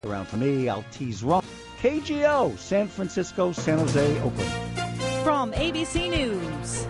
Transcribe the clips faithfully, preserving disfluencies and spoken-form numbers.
Around for me, I'll tease wrong. K G O, San Francisco, San Jose, Oakland. From A B C News,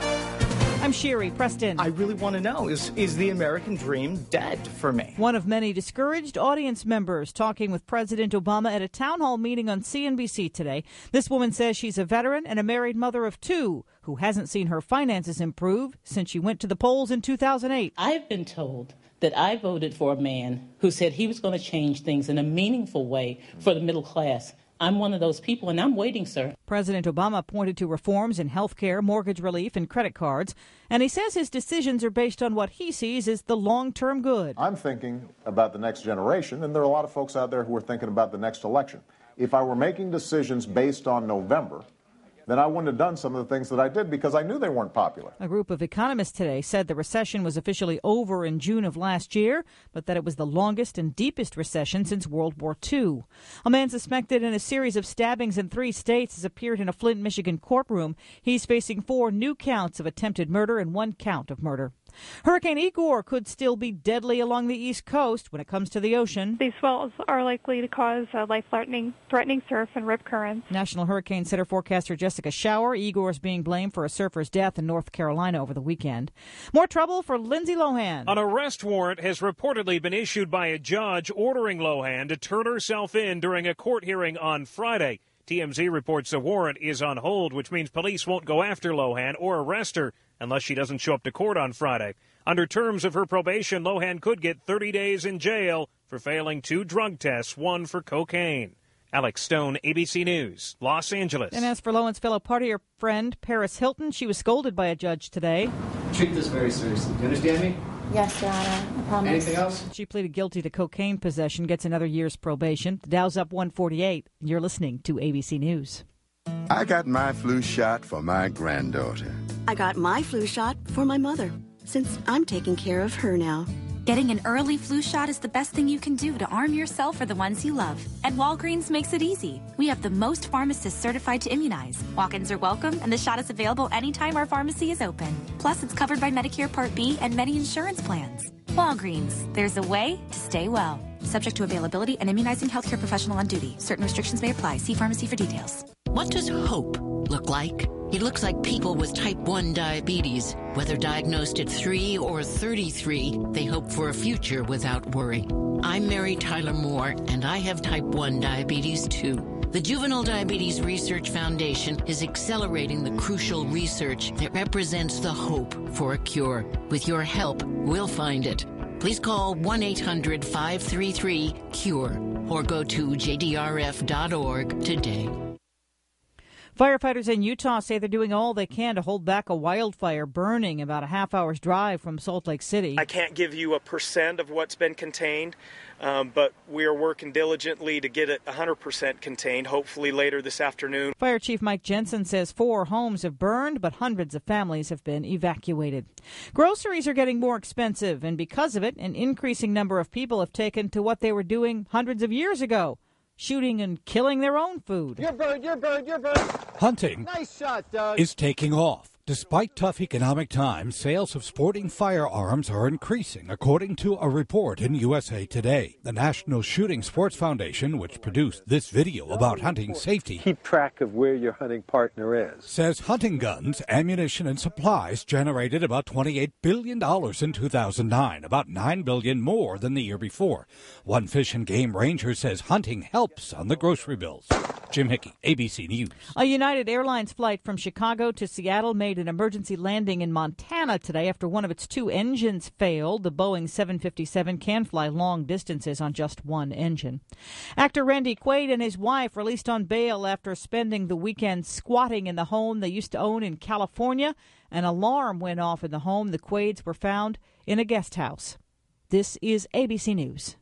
I'm Sherry Preston. I really want to know, is, is the American dream dead for me? One of many discouraged audience members talking with President Obama at a town hall meeting on C N B C today. This woman says she's a veteran and a married mother of two who hasn't seen her finances improve since she went to the polls in two thousand eight. I've been told that I voted for a man who said he was going to change things in a meaningful way for the middle class. I'm one of those people, and I'm waiting, sir. President Obama pointed to reforms in health care, mortgage relief, and credit cards, and he says his decisions are based on what he sees as the long-term good. I'm thinking about the next generation, and there are a lot of folks out there who are thinking about the next election. If I were making decisions based on November, then I wouldn't have done some of the things that I did because I knew they weren't popular. A group of economists today said the recession was officially over in June of last year, but that it was the longest and deepest recession since World War Two. A man suspected in a series of stabbings in three states has appeared in a Flint, Michigan courtroom. He's facing four new counts of attempted murder and one count of murder. Hurricane Igor could still be deadly along the East Coast when it comes to the ocean. These swells are likely to cause uh, life-threatening threatening surf and rip currents. National Hurricane Center forecaster Jessica Shower. Igor is being blamed for a surfer's death in North Carolina over the weekend. More trouble for Lindsay Lohan. An arrest warrant has reportedly been issued by a judge ordering Lohan to turn herself in during a court hearing on Friday. T M Z reports the warrant is on hold, which means police won't go after Lohan or arrest her unless she doesn't show up to court on Friday. Under terms of her probation, Lohan could get thirty days in jail for failing two drug tests, one for cocaine. Alex Stone, A B C News, Los Angeles. And as for Lohan's fellow partier friend, Paris Hilton, she was scolded by a judge today. Treat this very seriously. Do you understand me? Yes, Your Honor. I promise. Anything else? She pleaded guilty to cocaine possession, gets another year's probation. The Dow's up one forty-eight. You're listening to A B C News. I got my flu shot for my granddaughter. I got my flu shot for my mother, since I'm taking care of her now. Getting an early flu shot is the best thing you can do to arm yourself or the ones you love. And Walgreens makes it easy. We have the most pharmacists certified to immunize. Walk-ins are welcome, and the shot is available anytime our pharmacy is open. Plus, it's covered by Medicare Part B and many insurance plans. Walgreens, there's a way to stay well. Subject to availability and immunizing healthcare professional on duty. Certain restrictions may apply. See pharmacy for details. What does hope look like? It looks like people with type one diabetes. Whether diagnosed at three or thirty-three, they hope for a future without worry. I'm Mary Tyler Moore, and I have type one diabetes too. The Juvenile Diabetes Research Foundation is accelerating the crucial research that represents the hope for a cure. With your help, we'll find it. Please call one eight hundred five three three cure or go to j d r f dot org today. Firefighters in Utah say they're doing all they can to hold back a wildfire burning about a half hour's drive from Salt Lake City. I can't give you a percent of what's been contained, um, but we are working diligently to get it one hundred percent contained, hopefully later this afternoon. Fire Chief Mike Jensen says four homes have burned, but hundreds of families have been evacuated. Groceries are getting more expensive, and because of it, an increasing number of people have taken to what they were doing hundreds of years ago. Shooting and killing their own food. You're bird, you're bird, you're bird. Hunting nice shot, Doug. is taking off. Despite tough economic times, sales of sporting firearms are increasing, according to a report in U S A Today. The National Shooting Sports Foundation, which produced this video about hunting safety, keep track of where your hunting partner is, says hunting guns, ammunition, and supplies generated about twenty-eight billion dollars in two thousand nine, about nine billion dollars more than the year before. One Fish and Game ranger says hunting helps on the grocery bills. Jim Hickey, A B C News. A United Airlines flight from Chicago to Seattle made an emergency landing in Montana today after one of its two engines failed. The Boeing seven fifty-seven can fly long distances on just one engine. Actor Randy Quaid and his wife released on bail after spending the weekend squatting in the home they used to own in California. An alarm went off in the home. The Quaids were found in a guest house. This is A B C News.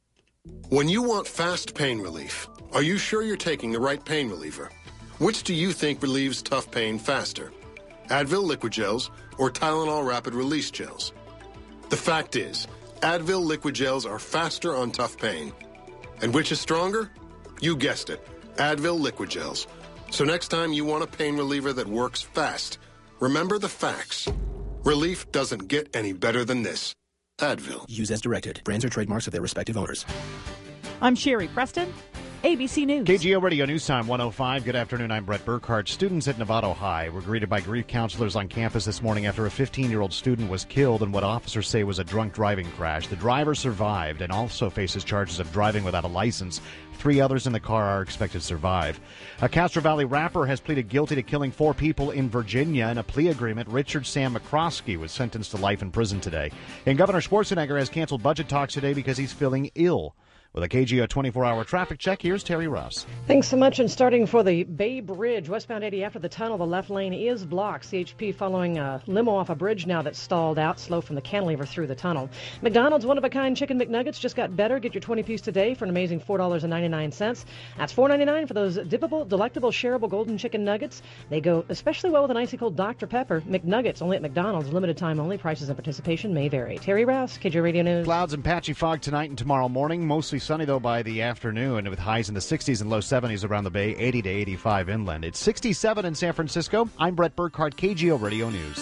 When you want fast pain relief, are you sure you're taking the right pain reliever? Which do you think relieves tough pain faster? Advil Liquid Gels or Tylenol Rapid Release Gels? The fact is, Advil Liquid Gels are faster on tough pain. And which is stronger? You guessed it, Advil Liquid Gels. So next time you want a pain reliever that works fast, remember the facts. Relief doesn't get any better than this. Advil. Use as directed. Brands or trademarks of their respective owners. I'm Sherry Preston, A B C News. K G O Radio News Time one oh five. Good afternoon. I'm Brett Burkhardt. Students at Novato High were greeted by grief counselors on campus this morning after a fifteen-year-old student was killed in what officers say was a drunk driving crash. The driver survived and also faces charges of driving without a license. Three others in the car are expected to survive. A Castro Valley rapper has pleaded guilty to killing four people in Virginia. In a plea agreement, Richard Sam McCroskey was sentenced to life in prison today. And Governor Schwarzenegger has canceled budget talks today because he's feeling ill. With a K G O twenty-four hour traffic check, here's Terry Ross. Thanks so much. And starting for the Bay Bridge, westbound eighty after the tunnel, the left lane is blocked. C H P following a limo off a bridge now that's stalled out, slow from the cantilever through the tunnel. McDonald's one-of-a-kind chicken McNuggets just got better. Get your twenty piece today for an amazing four dollars and ninety-nine cents. That's four dollars and ninety-nine cents for those dippable, delectable, shareable golden chicken nuggets. They go especially well with an icy cold Doctor Pepper. McNuggets, only at McDonald's. Limited time only. Prices and participation may vary. Terry Ross, K G O Radio News. Clouds and patchy fog tonight and tomorrow morning. Mostly sunny, though, by the afternoon, with highs in the sixties and low seventies around the Bay, eighty to eighty-five inland. It's sixty-seven in San Francisco. I'm Brett Burkhardt, K G O Radio News.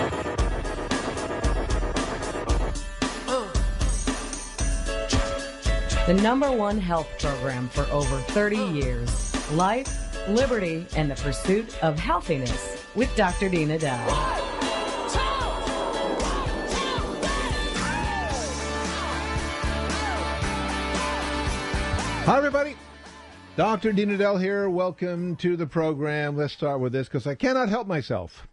The number one health program for over thirty years. Life, liberty, and the pursuit of healthiness with Doctor Dina Dow. Hi, everybody. Doctor Dean Adele here. Welcome to the program. Let's start with this because I cannot help myself.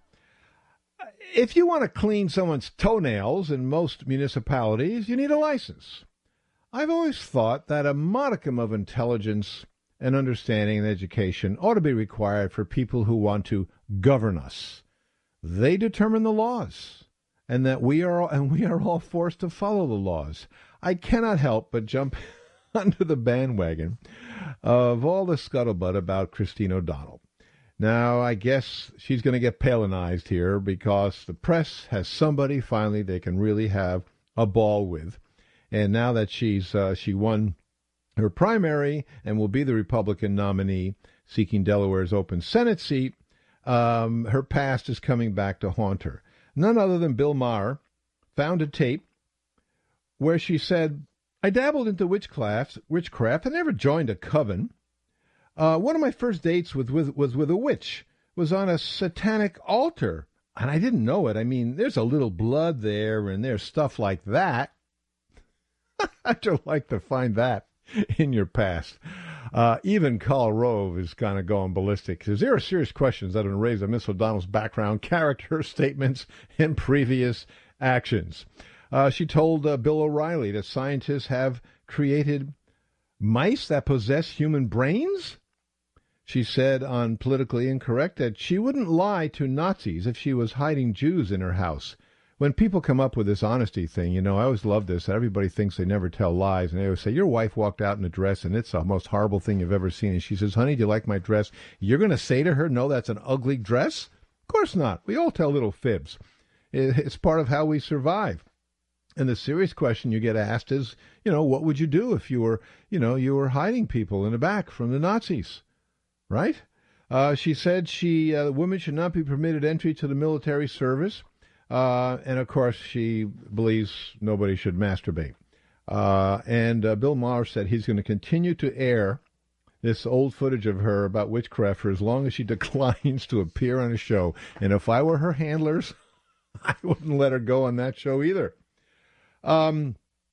If you want to clean someone's toenails in most municipalities, you need a license. I've always thought that a modicum of intelligence and understanding and education ought to be required for people who want to govern us. They determine the laws, and that we are and we are all forced to follow the laws. I cannot help but jump under the bandwagon of all the scuttlebutt about Christine O'Donnell. Now, I guess she's going to get palinized here because the press has somebody finally they can really have a ball with. And now that she's uh, she won her primary and will be the Republican nominee seeking Delaware's open Senate seat, um, her past is coming back to haunt her. None other than Bill Maher found a tape where she said, I dabbled into witchcraft, witchcraft. I never joined a coven. Uh, one of my first dates with, with, was with a witch, was on a satanic altar, and I didn't know it. I mean, there's a little blood there, and there's stuff like that. I'd just like to find that in your past. Uh, even Karl Rove is kind of going ballistic, because there are serious questions that have been raised on Miss O'Donnell's background, character, statements, and previous actions. Uh, she told uh, Bill O'Reilly that scientists have created mice that possess human brains. She said on Politically Incorrect that she wouldn't lie to Nazis if she was hiding Jews in her house. When people come up with this honesty thing, you know, I always love this. Everybody thinks they never tell lies, and they always say, your wife walked out in a dress, and it's the most horrible thing you've ever seen. And she says, honey, do you like my dress? You're going to say to her, no, that's an ugly dress? Of course not. We all tell little fibs. It's part of how we survive. And the serious question you get asked is, you know, what would you do if you were, you know, you were hiding people in the back from the Nazis, right? Uh, she said she, uh, women should not be permitted entry to the military service. Uh, and, of course, she believes nobody should masturbate. Uh, and uh, Bill Maher said he's going to continue to air this old footage of her about witchcraft for as long as she declines to appear on a show. And if I were her handlers, I wouldn't let her go on that show either. Um,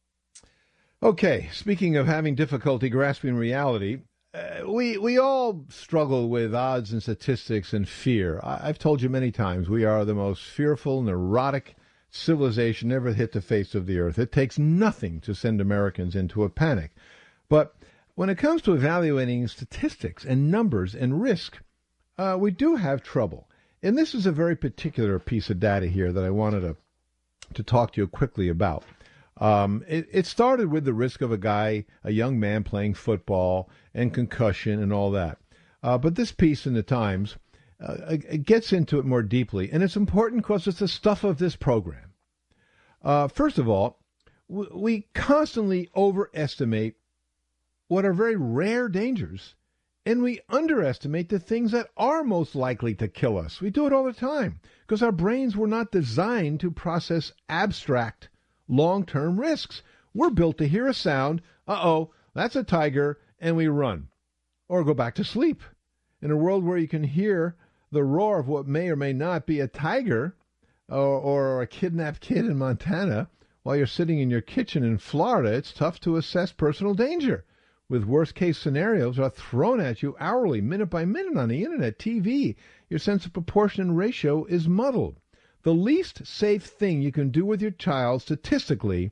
okay, speaking of having difficulty grasping reality, uh, we we all struggle with odds and statistics and fear. I, I've told you many times, we are the most fearful, neurotic civilization ever hit the face of the earth. It takes nothing to send Americans into a panic. But when it comes to evaluating statistics and numbers and risk, uh, we do have trouble. And this is a very particular piece of data here that I wanted to, to talk to you quickly about. Um, it, it started with the risk of a guy, a young man playing football and concussion and all that. Uh, but this piece in the Times, uh, it gets into it more deeply. And it's important because it's the stuff of this program. Uh, first of all, w- we constantly overestimate what are very rare dangers. And we underestimate the things that are most likely to kill us. We do it all the time because our brains were not designed to process abstract long-term risks. We're built to hear a sound, uh-oh, that's a tiger, and we run. Or go back to sleep. In a world where you can hear the roar of what may or may not be a tiger or, or a kidnapped kid in Montana while you're sitting in your kitchen in Florida, it's tough to assess personal danger, with worst-case scenarios are thrown at you hourly, minute by minute on the Internet, T V. Your sense of proportion and ratio is muddled. The least safe thing you can do with your child, statistically,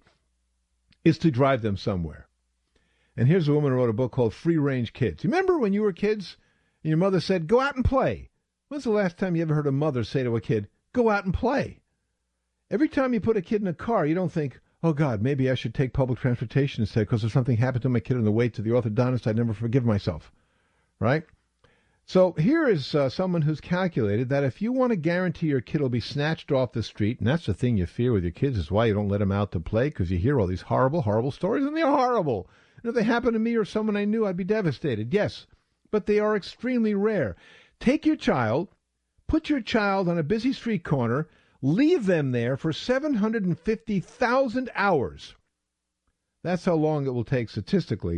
is to drive them somewhere. And here's a woman who wrote a book called Free Range Kids. You remember when you were kids and your mother said, go out and play? When's the last time you ever heard a mother say to a kid, go out and play? Every time you put a kid in a car, you don't think, oh, God, maybe I should take public transportation instead because if something happened to my kid on the way to the orthodontist, I'd never forgive myself, right? So here is uh, someone who's calculated that if you want to guarantee your kid will be snatched off the street, and that's the thing you fear with your kids is why you don't let them out to play, because you hear all these horrible, horrible stories, and they're horrible. And if they happen to me or someone I knew, I'd be devastated. Yes, but they are extremely rare. Take your child, put your child on a busy street corner, leave them there for seven hundred fifty thousand hours. That's how long it will take statistically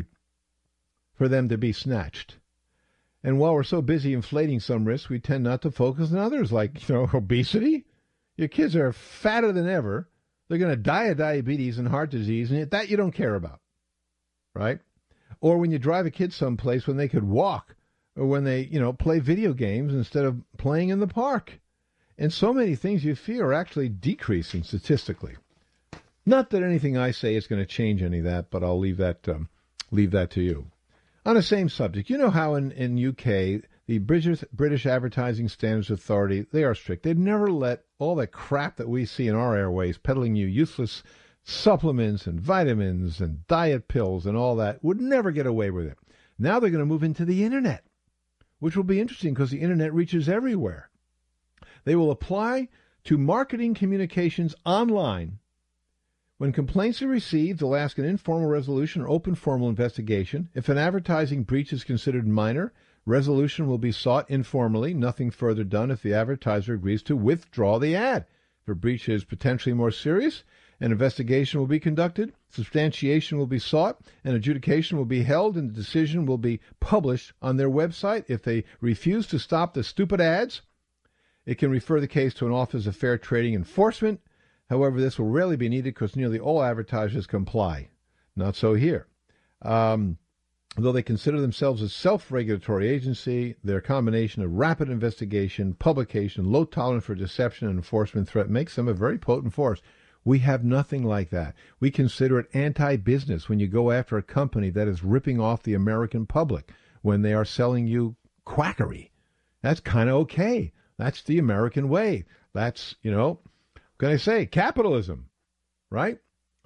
for them to be snatched. And while we're so busy inflating some risks, we tend not to focus on others, like, you know, obesity. Your kids are fatter than ever. They're going to die of diabetes and heart disease, and that you don't care about, right? Or when you drive a kid someplace when they could walk, or when they, you know, play video games instead of playing in the park. And so many things you fear are actually decreasing statistically. Not that anything I say is going to change any of that, but I'll leave that um, leave that to you. On the same subject, you know how in, in U K, the British, British Advertising Standards Authority, they are strict. They'd never let all that crap that we see in our airways, peddling you useless supplements and vitamins and diet pills and all that, would never get away with it. Now they're going to move into the Internet, which will be interesting because the Internet reaches everywhere. They will apply to marketing communications online. When complaints are received, they'll ask an informal resolution or open formal investigation. If an advertising breach is considered minor, resolution will be sought informally, nothing further done if the advertiser agrees to withdraw the ad. If a breach is potentially more serious, an investigation will be conducted, substantiation will be sought, an adjudication will be held, and the decision will be published on their website. If they refuse to stop the stupid ads, it can refer the case to an Office of Fair Trading Enforcement. However, this will rarely be needed because nearly all advertisers comply. Not so here. Um, though they consider themselves a self-regulatory agency, their combination of rapid investigation, publication, low tolerance for deception, and enforcement threat makes them a very potent force. We have nothing like that. We consider it anti-business when you go after a company that is ripping off the American public when they are selling you quackery. That's kind of okay. That's the American way. That's, you know, what can I say? Capitalism, right?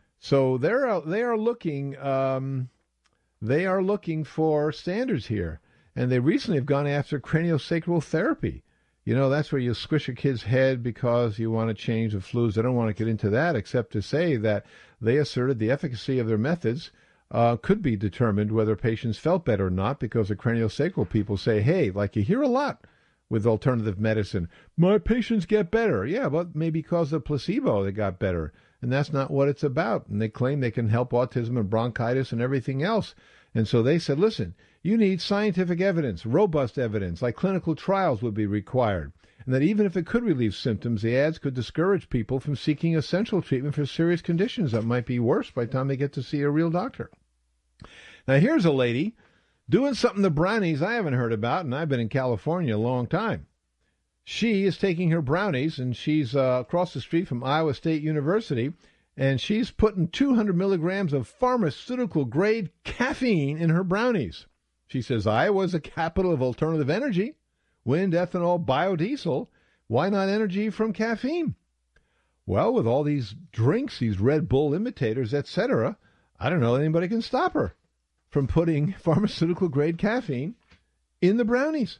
So they're they are looking um, they are looking for standards here, and they recently have gone after craniosacral therapy. You know, that's where you squish a kid's head because you want to change the fluids. I don't want to get into that, except to say that they asserted the efficacy of their methods uh, could be determined whether patients felt better or not, because the craniosacral people say, hey, like you hear a lot with alternative medicine, my patients get better. Yeah, but maybe because of placebo they got better. And that's not what it's about. And they claim they can help autism and bronchitis and everything else. And so they said, listen, you need scientific evidence, robust evidence, like clinical trials would be required. And that even if it could relieve symptoms, the ads could discourage people from seeking essential treatment for serious conditions that might be worse by the time they get to see a real doctor. Now, here's a lady doing something the brownies I haven't heard about, and I've been in California a long time. She is taking her brownies, and she's uh, across the street from Iowa State University, and she's putting two hundred milligrams of pharmaceutical-grade caffeine in her brownies. She says, Iowa is the capital of alternative energy, wind, ethanol, biodiesel. Why not energy from caffeine? Well, with all these drinks, these Red Bull imitators, et cetera, I don't know that anybody can stop her from putting pharmaceutical-grade caffeine in the brownies.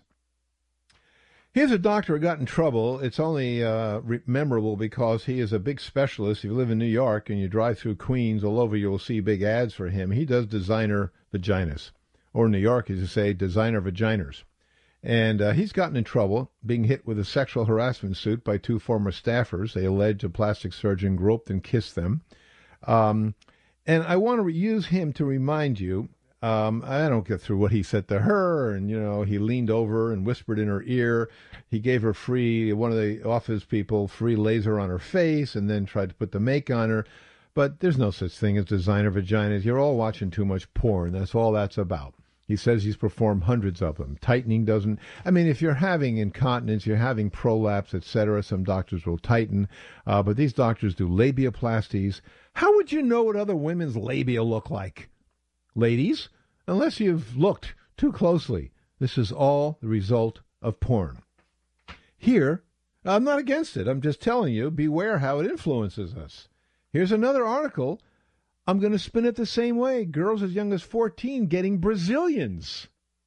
Here's a doctor who got in trouble. It's only uh, re- memorable because he is a big specialist. If you live in New York and you drive through Queens, all over you'll see big ads for him. He does designer vaginas, or in New York, as you say, designer vaginers. And uh, he's gotten in trouble, being hit with a sexual harassment suit by two former staffers. They allege a plastic surgeon groped and kissed them. Um, and I want to use him to remind you, Um, I don't get through what he said to her, and, you know, he leaned over and whispered in her ear. He gave her free, one of the office people, free laser on her face, and then tried to put the make on her. But there's no such thing as designer vaginas. You're all watching too much porn. That's all that's about. He says he's performed hundreds of them. Tightening doesn't... I mean, if you're having incontinence, you're having prolapse, et cetera, some doctors will tighten. Uh, but these doctors do labiaplasties. How would you know what other women's labia look like? Ladies, unless you've looked too closely, this is all the result of porn. Here, I'm not against it. I'm just telling you, beware how it influences us. Here's another article. I'm going to spin it the same way. Girls as young as fourteen getting Brazilians.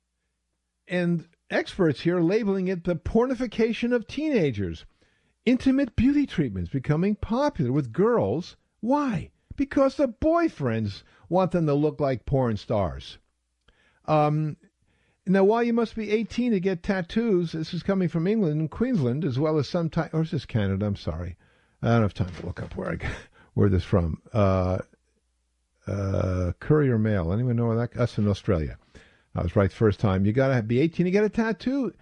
And experts here labeling it the pornification of teenagers. Intimate beauty treatments becoming popular with girls. Why? Because the boyfriends want them to look like porn stars. Um, now, while you must be eighteen to get tattoos, this is coming from England and Queensland, as well as some time, or is this Canada? I'm sorry. I don't have time to look up where I got, where this from. Uh, uh, Courier Mail. Anyone know where that? Us in Australia. I was right first time. You got to be eighteen to get a tattoo,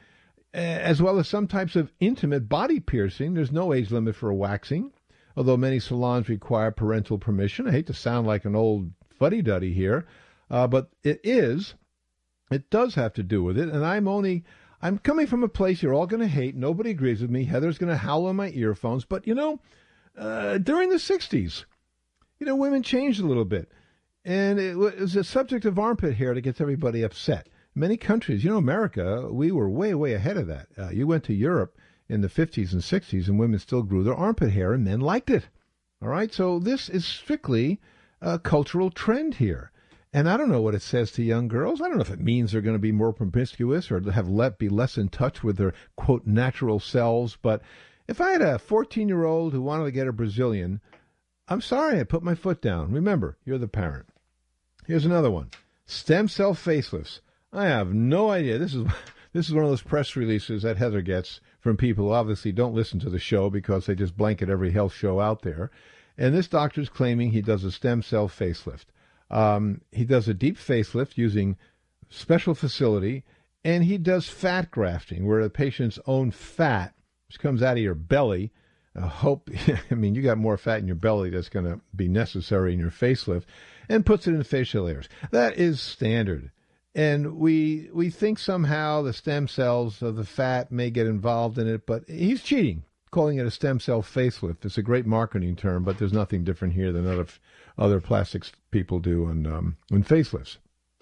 as well as some types of intimate body piercing. There's no age limit for waxing, although many salons require parental permission. I hate to sound like an old fuddy-duddy here, uh, but it is. It does have to do with it, and I'm only, I'm coming from a place you're all going to hate. Nobody agrees with me. Heather's going to howl in my earphones. But, you know, uh, during the sixties, you know, women changed a little bit. And it was a subject of armpit hair that gets everybody upset. Many countries, you know, America, we were way, way ahead of that. Uh, you went to Europe in the fifties and sixties, and women still grew their armpit hair, and men liked it. All right? So this is strictly a cultural trend here. And I don't know what it says to young girls. I don't know if it means they're going to be more promiscuous or have let be less in touch with their, quote, natural selves. But if I had a fourteen-year-old who wanted to get a Brazilian, I'm sorry, I put my foot down. Remember, you're the parent. Here's another one. Stem cell facelifts. I have no idea. This is this is one of those press releases that Heather gets from people who obviously don't listen to the show because they just blanket every health show out there. And this doctor's claiming he does a stem cell facelift. Um, he does a deep facelift using special facility, and he does fat grafting, where the patient's own fat, which comes out of your belly, uh, hope, I mean, you got more fat in your belly that's going to be necessary in your facelift, and puts it in facial layers. That is standard. And we we think somehow the stem cells of the fat may get involved in it, but he's cheating, calling it a stem cell facelift. It's a great marketing term, but there's nothing different here than other other plastics people do on, um, on facelifts.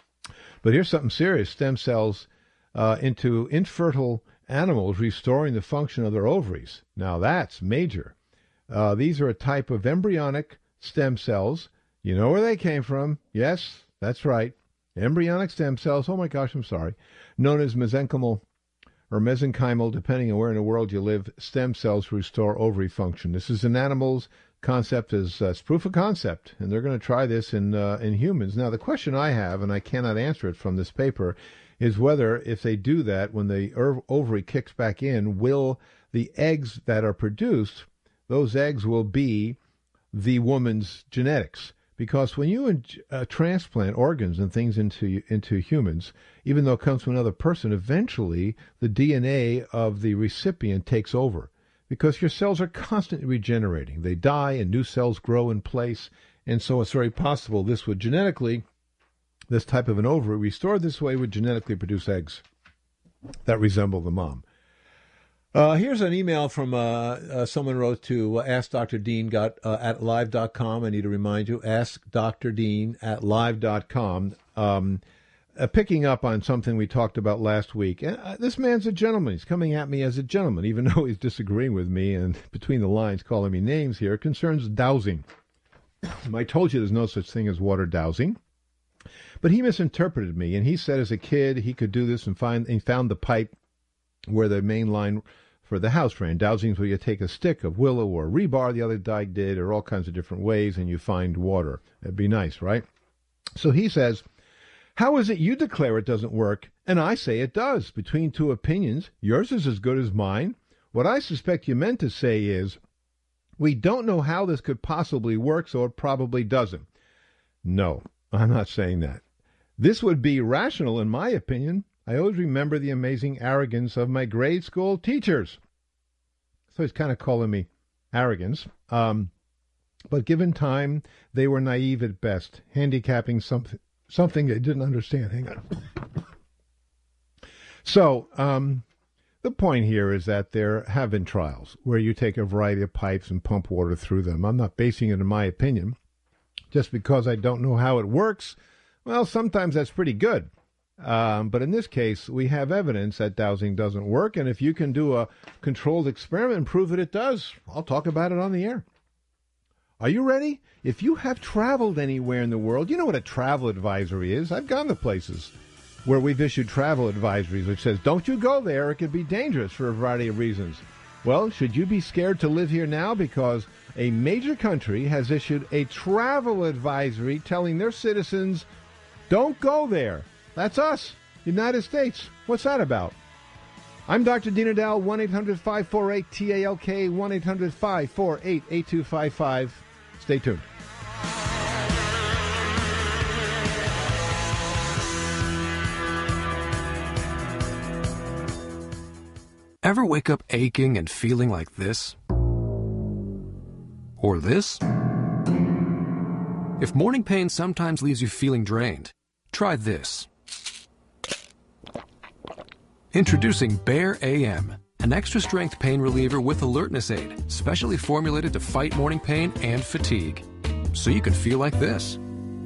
But here's something serious. Stem cells uh, into infertile animals, restoring the function of their ovaries. Now, that's major. Uh, these are a type of embryonic stem cells. You know where they came from. Yes, that's right. Embryonic stem cells, oh my gosh, I'm sorry, known as mesenchymal or mesenchymal, depending on where in the world you live, stem cells restore ovary function. This is an animal's concept, is uh, it's proof of concept, and they're going to try this in uh, in humans. Now, the question I have, and I cannot answer it from this paper, is whether if they do that, when the ov- ovary kicks back in, will the eggs that are produced, those eggs will be the woman's genetics. Because when you uh, transplant organs and things into into humans, even though it comes from another person, eventually the D N A of the recipient takes over. Because your cells are constantly regenerating. They die and new cells grow in place. And so it's very possible this would genetically, this type of an ovary restored this way would genetically produce eggs that resemble the mom. Uh, here's an email from uh, uh, someone wrote to uh, ask Doctor Dean got, uh, at live dot com. I need to remind you, ask Doctor Dean at live dot com. Um, uh, picking up on something we talked about last week. And, uh, this man's a gentleman. He's coming at me as a gentleman, even though he's disagreeing with me and between the lines calling me names here. It concerns dowsing. I told you there's no such thing as water dowsing. But he misinterpreted me, and he said as a kid he could do this and find and found the pipe where the main line for the house ran. Dowsing is where you take a stick of willow or rebar, the other guy did, or all kinds of different ways, and you find water. It'd be nice, right? So he says, how is it you declare it doesn't work, and I say it does? Between two opinions, yours is as good as mine. What I suspect you meant to say is, we don't know how this could possibly work, so it probably doesn't. No, I'm not saying that. This would be rational, in my opinion. I always remember the amazing arrogance of my grade school teachers. So he's kind of calling me arrogance. Um, but given time, they were naive at best, handicapping something, something they didn't understand. Hang on. So, um, the point here is that there have been trials where you take a variety of pipes and pump water through them. I'm not basing it on my opinion. Just because I don't know how it works, well, sometimes that's pretty good. Um, but in this case, we have evidence that dowsing doesn't work. And if you can do a controlled experiment and prove that it does, I'll talk about it on the air. Are you ready? If you have traveled anywhere in the world, you know what a travel advisory is. I've gone to places where we've issued travel advisories which says, don't you go there, it could be dangerous for a variety of reasons. Well, should you be scared to live here now because a major country has issued a travel advisory telling their citizens, don't go there? That's us, United States. What's that about? I'm Doctor Dean Edell, one eight hundred five four eight T A L K, one eight hundred five four eight eight two five five. Stay tuned. Ever wake up aching and feeling like this? Or this? If morning pain sometimes leaves you feeling drained, try this. Introducing Bear A M, an extra-strength pain reliever with alertness aid, specially formulated to fight morning pain and fatigue, so you can feel like this.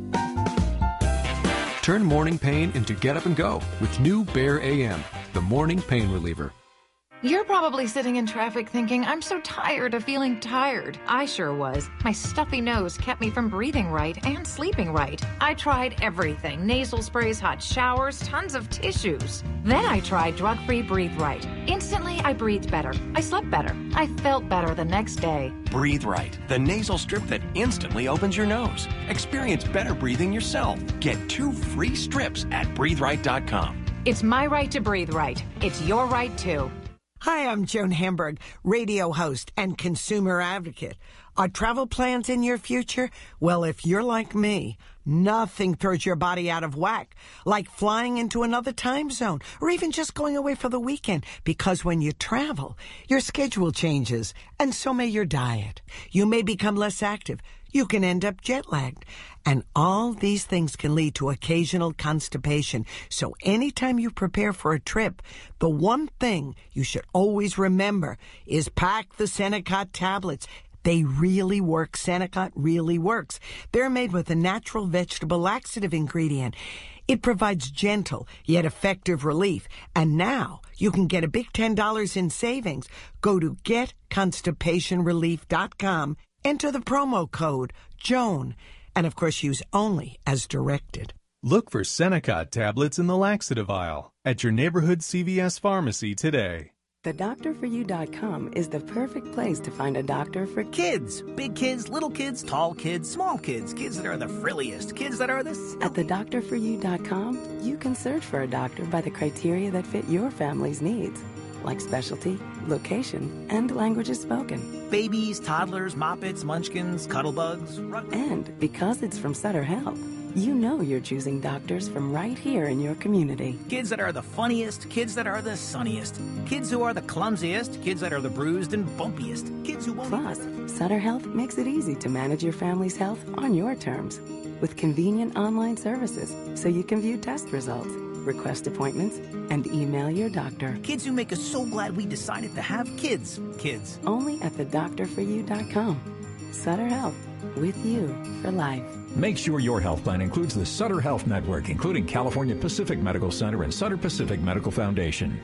Turn morning pain into get up and go with new Bear A M, the morning pain reliever. You're probably sitting in traffic thinking, I'm so tired of feeling tired. I sure was. My stuffy nose kept me from breathing right and sleeping right. I tried everything. Nasal sprays, hot showers, tons of tissues. Then I tried Drug-Free Breathe Right. Instantly, I breathed better. I slept better. I felt better the next day. Breathe Right, the nasal strip that instantly opens your nose. Experience better breathing yourself. Get two free strips at breathe right dot com. It's my right to breathe right. It's your right too. Hi, I'm Joan Hamburg, radio host and consumer advocate. Are travel plans in your future? Well, if you're like me, nothing throws your body out of whack, like flying into another time zone or even just going away for the weekend, because when you travel, your schedule changes, and so may your diet. You may become less active. You can end up jet-lagged. And all these things can lead to occasional constipation. So anytime you prepare for a trip, the one thing you should always remember is pack the Senokot tablets. They really work. Senokot really works. They're made with a natural vegetable laxative ingredient. It provides gentle yet effective relief. And now you can get a big ten dollars in savings. Go to get constipation relief dot com. Enter the promo code Joan, and of course use only as directed. Look for Senokot tablets in the laxative aisle at your neighborhood C V S pharmacy today. the doctor for you dot com is the perfect place to find a doctor for kids. Big kids, little kids, tall kids, small kids, kids that are the frilliest, kids that are the silliest. At the doctor for you dot com, you can search for a doctor by the criteria that fit your family's needs, like specialty, location, and languages spoken. Babies, toddlers, moppets, munchkins, cuddlebugs. And because it's from Sutter Health, you know you're choosing doctors from right here in your community. Kids that are the funniest, kids that are the sunniest, kids who are the clumsiest, kids that are the bruised and bumpiest, kids who won't... Plus, Sutter Health makes it easy to manage your family's health on your terms with convenient online services so you can view test results, request appointments, and email your doctor. Kids who make us so glad we decided to have kids. Kids. Only at the doctor for you dot com. Sutter Health, with you for life. Make sure your health plan includes the Sutter Health Network, including California Pacific Medical Center and Sutter Pacific Medical Foundation.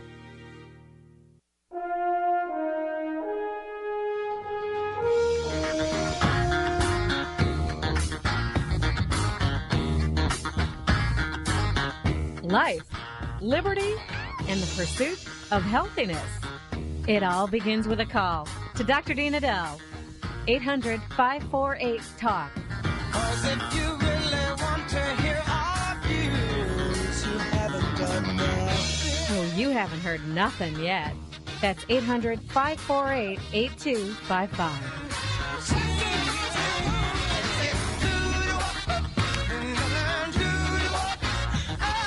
Life, liberty, and the pursuit of healthiness. It all begins with a call to Doctor Dean Edell. eight hundred, five four eight, talk. Cause if you really want to hear our views, you haven't done nothing. Oh, you haven't heard nothing yet. That's eight hundred, five four eight, eight two five five.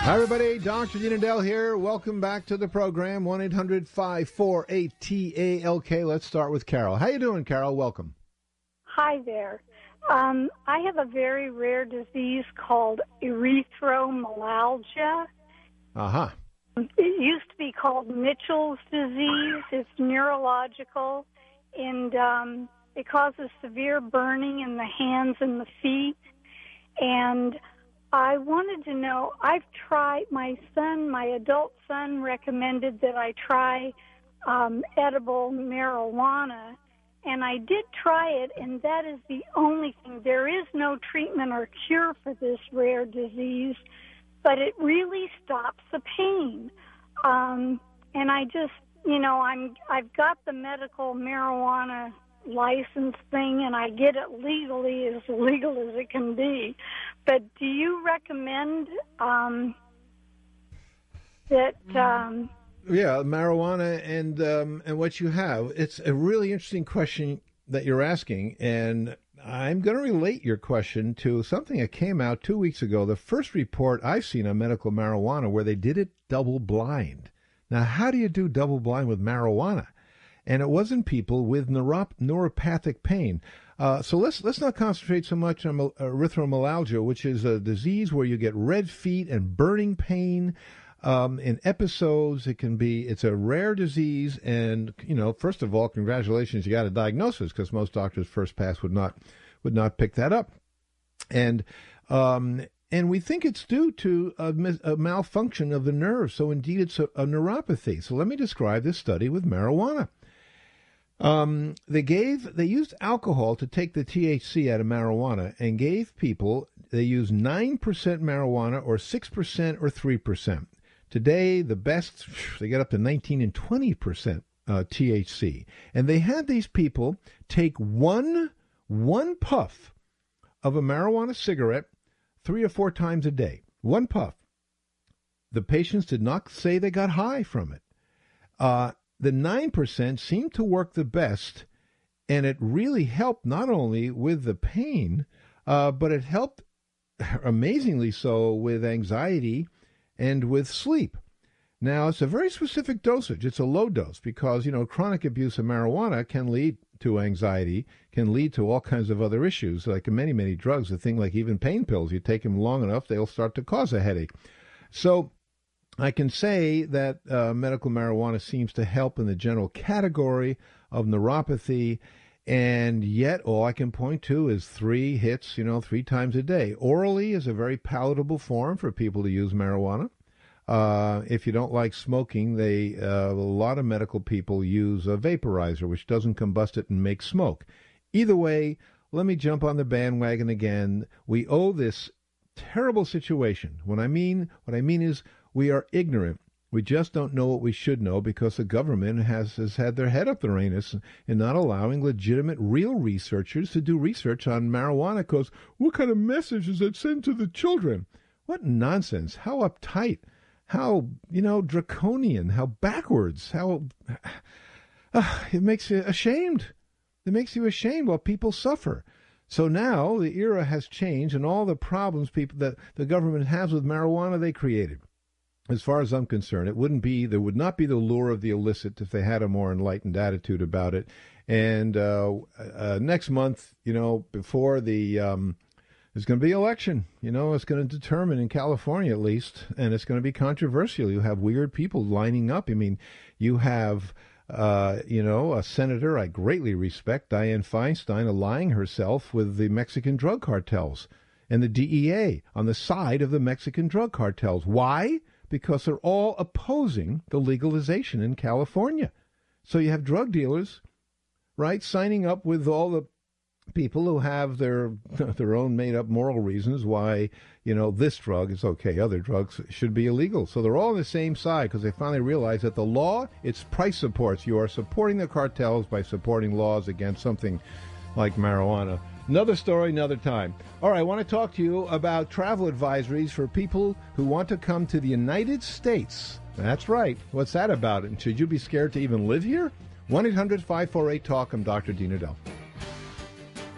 Hi, everybody. Doctor Dean Adele here. Welcome back to the program. one eight hundred five four eight T A L K. Let's start with Carol. How you doing, Carol? Welcome. Hi there. Um, I have a very rare disease called erythromelalgia. Uh-huh. It used to be called Mitchell's disease. It's neurological, and um, it causes severe burning in the hands and the feet. And I wanted to know, I've tried, my son, my adult son recommended that I try um, edible marijuana, and I did try it, and that is the only thing. There is no treatment or cure for this rare disease, but it really stops the pain. Um, and I just, you know, I'm, I've got the medical marijuana license thing, and I get it legally, as legal as it can be. But do you recommend um, that... Um, Yeah, marijuana and um, and what you have. It's a really interesting question that you're asking, and I'm going to relate your question to something that came out two weeks ago, the first report I've seen on medical marijuana where they did it double blind. Now, how do you do double blind with marijuana? And it wasn't people with neurop- neuropathic pain. Uh, so let's let's not concentrate so much on erythromelalgia, which is a disease where you get red feet and burning pain. Um, in episodes, it can be, it's a rare disease, and, you know, first of all, congratulations, you got a diagnosis, because most doctors first pass would not, would not pick that up. And, um, and we think it's due to a, a malfunction of the nerve, so indeed it's a, a neuropathy. So let me describe this study with marijuana. Um, they gave, they used alcohol to take the T H C out of marijuana, and gave people, they used nine percent marijuana, or six percent, or three percent. Today, the best, they get up to nineteen and twenty percent uh, T H C. And they had these people take one, one puff of a marijuana cigarette three or four times a day. One puff. The patients did not say they got high from it. Uh, the nine percent seemed to work the best, and it really helped not only with the pain, uh, but it helped amazingly so with anxiety and with sleep. Now, it's a very specific dosage. It's a low dose because, you know, chronic abuse of marijuana can lead to anxiety, can lead to all kinds of other issues, like many, many drugs. The thing like even pain pills, you take them long enough, they'll start to cause a headache. So I can say that uh, medical marijuana seems to help in the general category of neuropathy, and yet all I can point to is three hits, you know, three times a day. Orally is a very palatable form for people to use marijuana. Uh, if you don't like smoking, they uh, a lot of medical people use a vaporizer, which doesn't combust it and make smoke. Either way, let me jump on the bandwagon again. We owe this terrible situation. What I mean, what I mean is we are ignorant. We just don't know what we should know because the government has, has had their head up their anus in not allowing legitimate, real researchers to do research on marijuana because what kind of message does it send to the children? What nonsense. How uptight. How, you know, draconian. How backwards. How... Uh, it makes you ashamed. It makes you ashamed while people suffer. So now the era has changed and all the problems people that the government has with marijuana they created. As far as I'm concerned, it wouldn't be, there would not be the lure of the illicit if they had a more enlightened attitude about it. And uh, uh, next month, you know, before the, um, there's going to be election, you know, it's going to determine in California at least, and it's going to be controversial. You have weird people lining up. I mean, you have, uh, you know, a senator I greatly respect, Dianne Feinstein, allying herself with the Mexican drug cartels and the D E A on the side of the Mexican drug cartels. Why? Because they're all opposing the legalization in California. So you have drug dealers, right, signing up with all the people who have their their own made-up moral reasons why, you know, this drug is okay, other drugs should be illegal. So they're all on the same side because they finally realize that the law, it's price supports. You are supporting the cartels by supporting laws against something like marijuana. Another story, another time. All right, I want to talk to you about travel advisories for people who want to come to the United States. That's right. What's that about? And should you be scared to even live here? one eight hundred five four eight talk. I'm Doctor Dean Adele.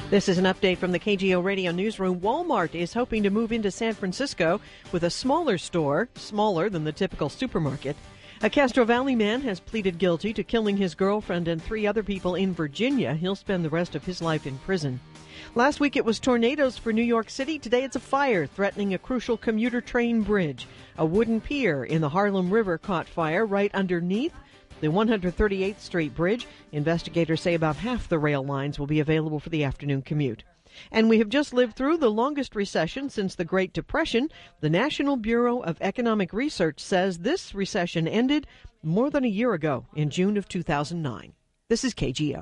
This is an update from the K G O Radio Newsroom. Walmart is hoping to move into San Francisco with a smaller store, smaller than the typical supermarket. A Castro Valley man has pleaded guilty to killing his girlfriend and three other people in Virginia. He'll spend the rest of his life in prison. Last week it was tornadoes for New York City. Today it's a fire threatening a crucial commuter train bridge. A wooden pier in the Harlem River caught fire right underneath the one hundred thirty-eighth Street Bridge. Investigators say about half the rail lines will be available for the afternoon commute. And we have just lived through the longest recession since the Great Depression. The National Bureau of Economic Research says this recession ended more than a year ago in June of two thousand nine. This is K G O.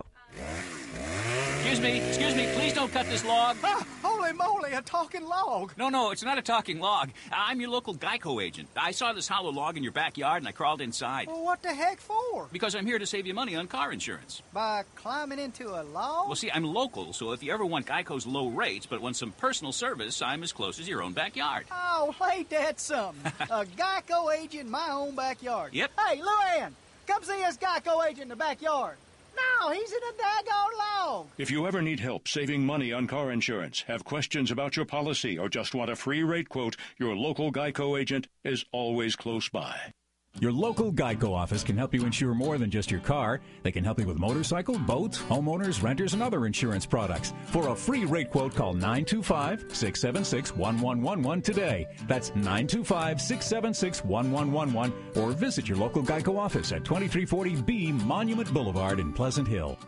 Excuse me, excuse me, please don't cut this log. Ah, holy moly, a talking log. No, no, it's not a talking log. I'm your local Geico agent. I saw this hollow log in your backyard and I crawled inside. Well, what the heck for? Because I'm here to save you money on car insurance. By climbing into a log? Well, see, I'm local, so if you ever want Geico's low rates but want some personal service, I'm as close as your own backyard. Oh, ain't that something? A Geico agent in my own backyard. Yep. Hey, Luann, come see us Geico agent in the backyard. No, he's in a daggone log. If you ever need help saving money on car insurance, have questions about your policy, or just want a free rate quote, your local Geico agent is always close by. Your local Geico office can help you insure more than just your car. They can help you with motorcycle, boats, homeowners, renters, and other insurance products. For a free rate quote, call nine two five, six seven six, one one one one today. That's nine two five, six seven six, one one one one. Or visit your local Geico office at twenty-three forty B Monument Boulevard in Pleasant Hill.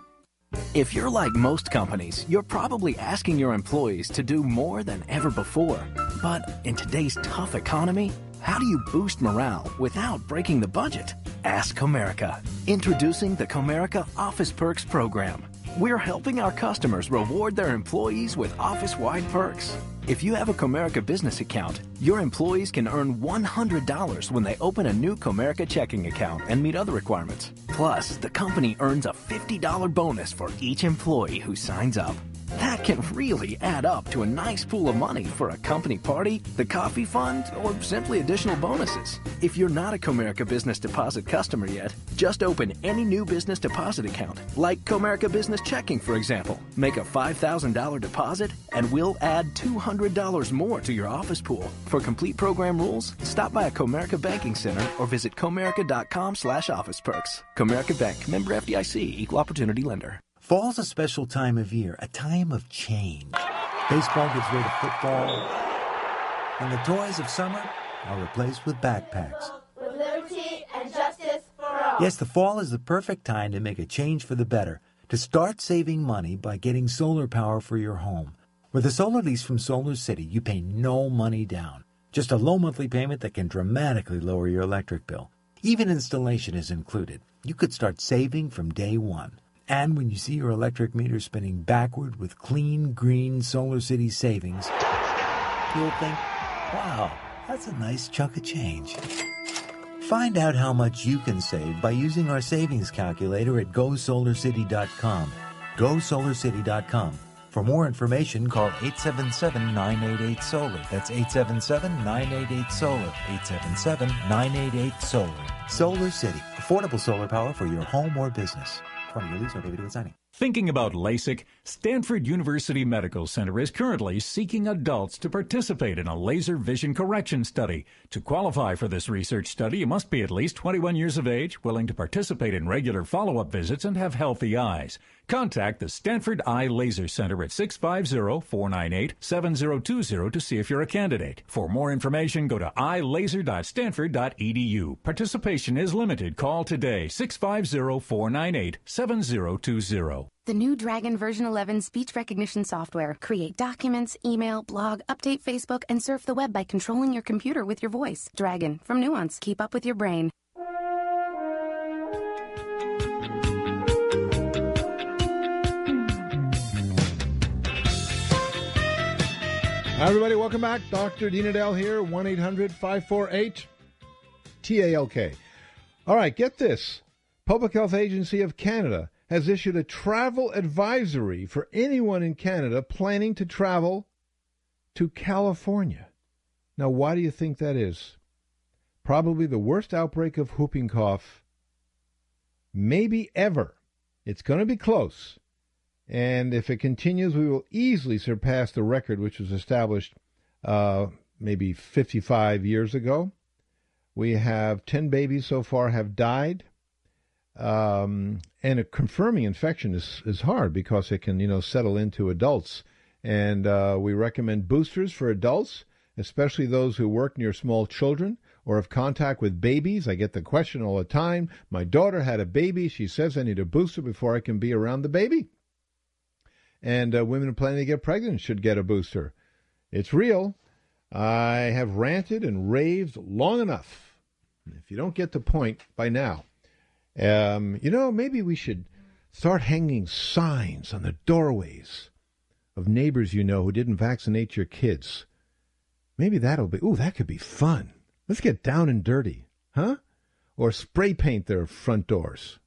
If you're like most companies, you're probably asking your employees to do more than ever before. But in today's tough economy, how do you boost morale without breaking the budget? Ask Comerica. Introducing the Comerica Office Perks program. We're helping our customers reward their employees with office-wide perks. If you have a Comerica business account, your employees can earn one hundred dollars when they open a new Comerica checking account and meet other requirements. Plus, the company earns a fifty dollars bonus for each employee who signs up. That can really add up to a nice pool of money for a company party, the coffee fund, or simply additional bonuses. If you're not a Comerica Business Deposit customer yet, just open any new business deposit account, like Comerica Business Checking, for example. Make a five thousand dollars deposit, and we'll add two hundred dollars more to your office pool. For complete program rules, stop by a Comerica Banking Center or visit comerica.com slash office perks. Comerica Bank, member F D I C, equal opportunity lender. Fall's a special time of year, a time of change. Baseball gives way to football, and the toys of summer are replaced with backpacks. With liberty and justice for all. Yes, the fall is the perfect time to make a change for the better, to start saving money by getting solar power for your home. With a solar lease from Solar City, you pay no money down, just a low monthly payment that can dramatically lower your electric bill. Even installation is included. You could start saving from day one. And when you see your electric meter spinning backward with clean, green Solar City savings, you'll think, wow, that's a nice chunk of change. Find out how much you can save by using our savings calculator at go solar city dot com. go solar city dot com. For more information, call eight seven seven, nine eight eight, SOLAR. That's eight seven seven, nine eight eight, SOLAR. eight seven seven, nine eight eight, SOLAR. Solar City. Affordable solar power for your home or business. twenty-year lease or baby to signing. Thinking about LASIK? Stanford University Medical Center is currently seeking adults to participate in a laser vision correction study. To qualify for this research study, you must be at least twenty-one years of age, willing to participate in regular follow-up visits, and have healthy eyes. Contact the Stanford Eye Laser Center at six five zero, four nine eight, seven zero two zero to see if you're a candidate. For more information, go to eye laser dot stanford dot e d u. Participation is limited. Call today, six five zero, four nine eight, seven zero two zero. The new Dragon version eleven speech recognition software. Create documents, email, blog, update Facebook, and surf the web by controlling your computer with your voice. Dragon from Nuance. Keep up with your brain. Hi, everybody. Welcome back. Doctor Dean Adele here, one eight hundred, five four eight, T A L K. All right, get this. Public Health Agency of Canada has issued a travel advisory for anyone in Canada planning to travel to California. Now, why do you think that is? Probably the worst outbreak of whooping cough maybe ever. It's going to be close. And if it continues, we will easily surpass the record which was established uh, maybe fifty-five years ago. We have ten babies so far have died. Um, and a confirming infection is, is hard because it can, you know, settle into adults. And uh, we recommend boosters for adults, especially those who work near small children or have contact with babies. I get the question all the time. My daughter had a baby. She says I need a booster before I can be around the baby. And uh, women planning to get pregnant should get a booster. It's real. I have ranted and raved long enough. If you don't get the point by now, um, you know, maybe we should start hanging signs on the doorways of neighbors you know who didn't vaccinate your kids. Maybe that'll be, ooh, that could be fun. Let's get down and dirty, huh? Or spray paint their front doors.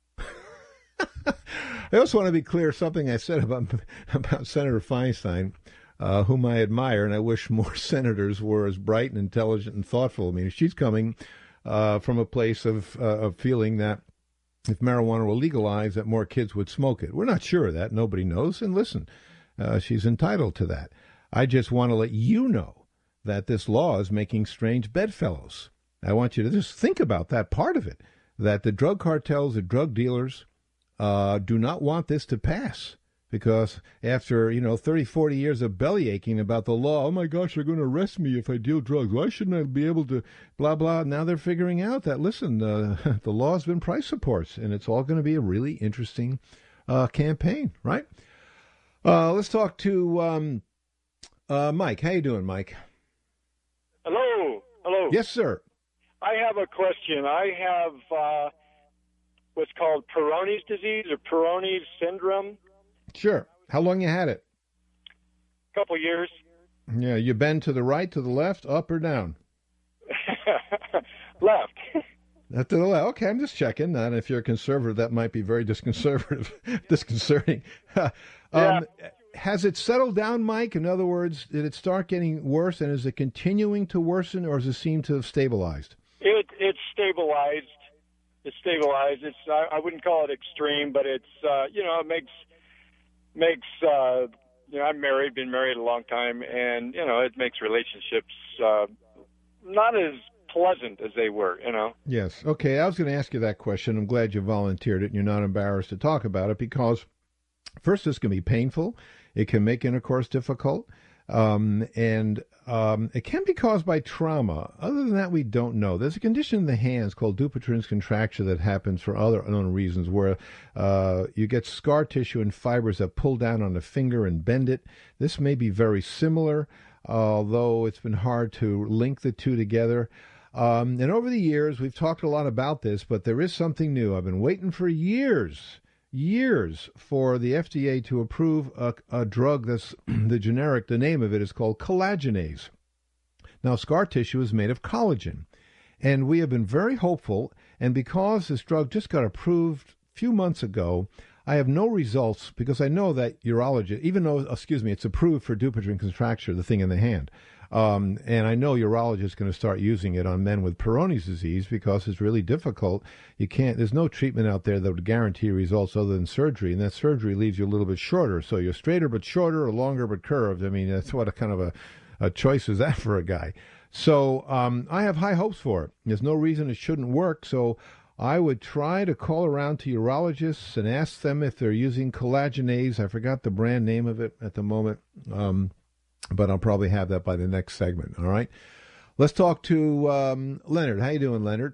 I also want to be clear, something I said about, about Senator Feinstein, uh, whom I admire, and I wish more senators were as bright and intelligent and thoughtful. I mean, she's coming uh, from a place of, uh, of feeling that if marijuana were legalized, that more kids would smoke it. We're not sure of that. Nobody knows. And listen, uh, she's entitled to that. I just want to let you know that this law is making strange bedfellows. I want you to just think about that part of it, that the drug cartels, the drug dealers, uh, do not want this to pass. Because after, you know, thirty, forty years of belly aching about the law, oh, my gosh, they're going to arrest me if I deal drugs. Why shouldn't I be able to, blah, blah. Now they're figuring out that, listen, uh, the law has been price supports, and it's all going to be a really interesting uh, campaign, right? Uh, let's talk to um, uh, Mike. How you doing, Mike? Hello. Hello. Yes, sir. I have a question. I have uh, what's called Peyronie's disease or Peyronie's syndrome. Sure. How long you had it? A couple years. Yeah, you bend to the right, to the left, up or down? Left. Not to the left. Okay, I'm just checking. And if you're a conservative, that might be very disconservative, disconcerting. um, yeah. Has it settled down, Mike? In other words, did it start getting worse, and is it continuing to worsen, or does it seem to have stabilized? It it's stabilized. It's stabilized. It's I, I wouldn't call it extreme, but it's uh, you know it makes. Makes, uh, you know, I'm married, been married a long time, and, you know, it makes relationships uh, not as pleasant as they were, you know. Yes. Okay, I was going to ask you that question. I'm glad you volunteered it and you're not embarrassed to talk about it because, first, this can be painful. It can make intercourse difficult, um, and um, it can be caused by trauma. Other than that, we don't know. There's a condition in the hands called Dupuytren's contracture that happens for other unknown reasons where uh, you get scar tissue and fibers that pull down on the finger and bend it. This may be very similar, although it's been hard to link the two together. Um, and over the years, we've talked a lot about this, but there is something new. I've been waiting for years years for the F D A to approve a, a drug that's the generic, the name of it is called collagenase. Now, scar tissue is made of collagen, and we have been very hopeful, and because this drug just got approved a few months ago, I have no results because I know that urologists, even though, excuse me, it's approved for Dupuytren's contracture, the thing in the hand, Um, and I know urologists are going to start using it on men with Peyronie's disease because it's really difficult. You can't, there's no treatment out there that would guarantee results other than surgery, and that surgery leaves you a little bit shorter. So you're straighter but shorter or longer but curved. I mean, that's what a kind of a, a choice is that for a guy. So um, I have high hopes for it. There's no reason it shouldn't work. So I would try to call around to urologists and ask them if they're using collagenase. I forgot the brand name of it at the moment. Um But I'll probably have that by the next segment, all right? Let's talk to um, Leonard. How you doing, Leonard?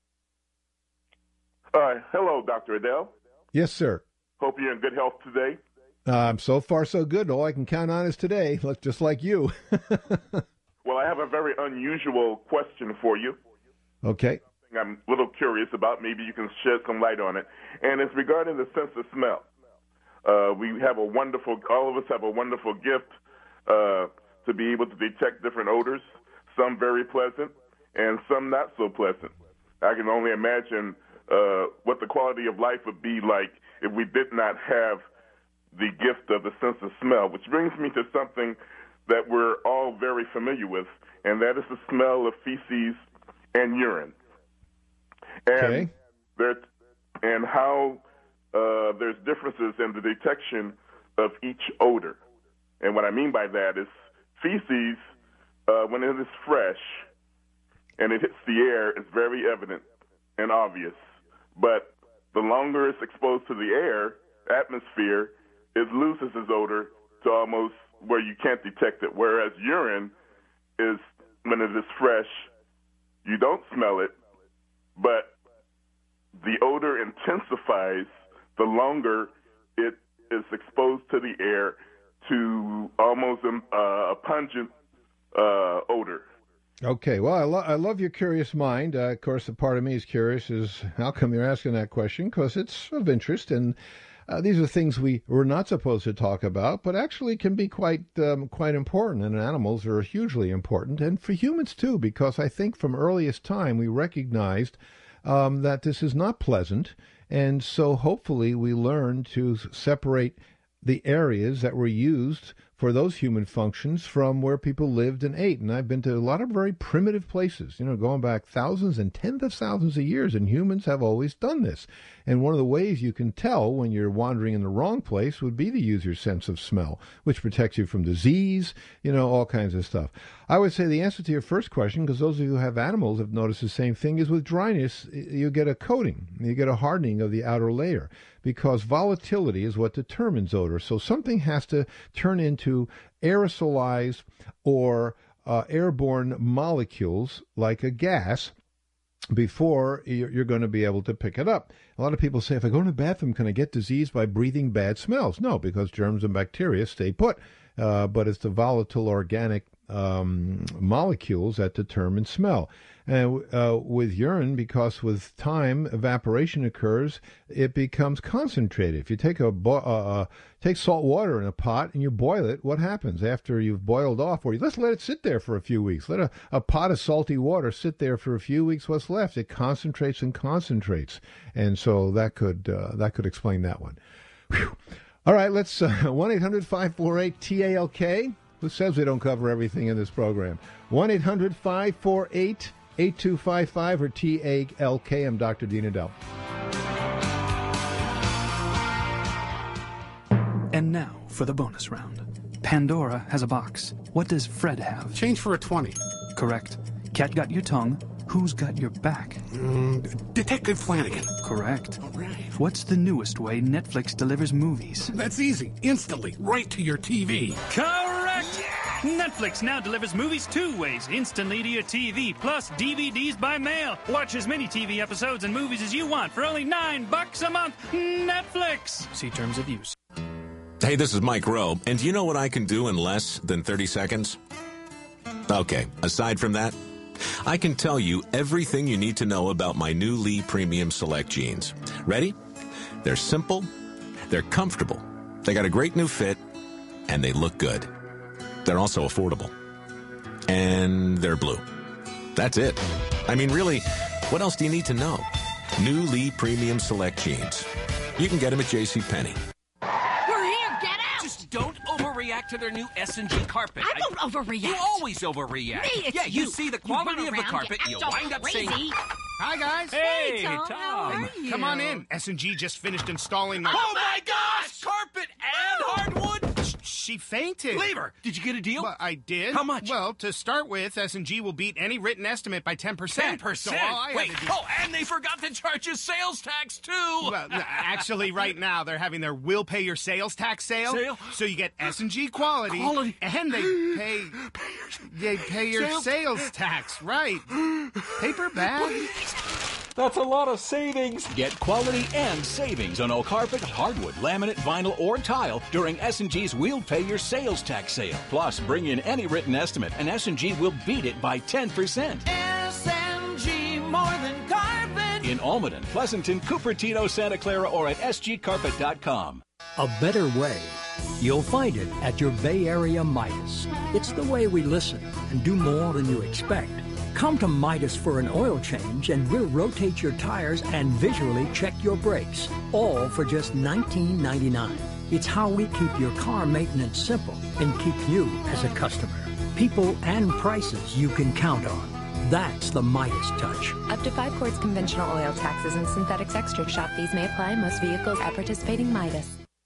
Uh, hello, Doctor Adele. Yes, sir. Hope you're in good health today. Um, so far, so good. All I can count on is today, just like you. Well, I have a very unusual question for you. Okay. Something I'm a little curious about. Maybe you can shed some light on it. And it's regarding the sense of smell. Uh, we have a wonderful, all of us have a wonderful gift Uh, to be able to detect different odors, some very pleasant and some not so pleasant. I can only imagine uh, what the quality of life would be like if we did not have the gift of the sense of smell, which brings me to something that we're all very familiar with, and that is the smell of feces and urine. And okay. there, and how uh, there's differences in the detection of each odor. And what I mean by that is feces, uh, when it is fresh and it hits the air, it's very evident and obvious. But the longer it's exposed to the air, atmosphere, it loses its odor to almost where you can't detect it. Whereas urine is, when it is fresh, you don't smell it, but the odor intensifies the longer it is exposed to the air to almost um, uh, a pungent uh, odor. Okay, well, I, lo- I love your curious mind. Uh, of course, the part of me is curious is how come you're asking that question? Because it's of interest, and uh, these are things we were not supposed to talk about, but actually can be quite um, quite important, and animals are hugely important, and for humans too, because I think from earliest time we recognized um, that this is not pleasant, and so hopefully we learn to separate the areas that were used for those human functions from where people lived and ate. And I've been to a lot of very primitive places, you know, going back thousands and tens of thousands of years, and humans have always done this. And one of the ways you can tell when you're wandering in the wrong place would be to use your sense of smell, which protects you from disease, you know, all kinds of stuff. I would say the answer to your first question, because those of you who have animals have noticed the same thing, is with dryness, you get a coating, you get a hardening of the outer layer, because volatility is what determines odor. So something has to turn into aerosolized or uh, airborne molecules like a gas before you're going to be able to pick it up. A lot of people say, if I go in the bathroom, can I get disease by breathing bad smells? No, because germs and bacteria stay put. Uh, but it's the volatile organic um, molecules that determine smell. And uh, with urine, because with time evaporation occurs, it becomes concentrated. If you take a bo- uh, uh, take salt water in a pot and you boil it, what happens after you've boiled off? Or you let's let it sit there for a few weeks. Let a, a pot of salty water sit there for a few weeks. What's left? It concentrates and concentrates, and so that could uh, that could explain that one. Whew. All right, let's uh, one eight hundred five four eight T A L K. Who says we don't cover everything in this program? one eight hundred five four eight eight two five five or T A L K. I'm Doctor Dean Edell. And now for the bonus round. Pandora has a box. What does Fred have? Change for a twenty. Correct. Cat got your tongue. Who's got your back? Mm, Detective Flanagan. Correct. All right. What's the newest way Netflix delivers movies? That's easy. Instantly. Right to your T V. Correct! Netflix now delivers movies two ways, instantly to your T V, plus D V Ds by mail. Watch as many T V episodes and movies as you want for only nine bucks a month. Netflix! See terms of use. Hey, this is Mike Rowe, and do you know what I can do in less than thirty seconds? Okay, aside from that, I can tell you everything you need to know about my new Lee Premium Select jeans. Ready? They're simple, they're comfortable, they got a great new fit, and they look good. They're also affordable. And they're blue. That's it. I mean, really, what else do you need to know? New Lee Premium Select jeans. You can get them at JCPenney. We're here, get out! Just don't overreact to their new S and G carpet. I don't overreact. You always overreact. Me, it's yeah, you, you. see the You run quality of the around, carpet, you you act all wind up crazy. saying... Hi, guys. Hey, Tom, how are you? Come on in. S and G just finished installing my... Oh, my gosh! Carpet and hardwood? She fainted. Leave her. Did you get a deal? Well, I did. How much? Well, to start with, S and G will beat any written estimate by ten percent. ten percent? So all I Wait, had to do... oh, and they forgot to charge you sales tax, too. Well, no, actually, right now, they're having their We'll Pay Your Sales Tax sale. Sale? So you get S and G quality. Quality? And they pay... They pay your Sales? sales tax, right. Paper bag. That's a lot of savings. Get quality and savings on all carpet, hardwood, laminate, vinyl, or tile during S and G's We'll Pay Your Sales Tax sale. Plus, bring in any written estimate, and S and G will beat it by ten percent. S and G, more than carpet. In Almaden, Pleasanton, Cupertino, Santa Clara, or at S G carpet dot com. A better way. You'll find it at your Bay Area Midas. It's the way we listen and do more than you expect. Come to Midas for an oil change, and we'll rotate your tires and visually check your brakes, all for just nineteen ninety-nine. It's how we keep your car maintenance simple and keep you as a customer. People and prices you can count on. That's the Midas touch. Up to five quarts conventional oil taxes and synthetics extra. Shop fees may apply. Most vehicles at participating Midas.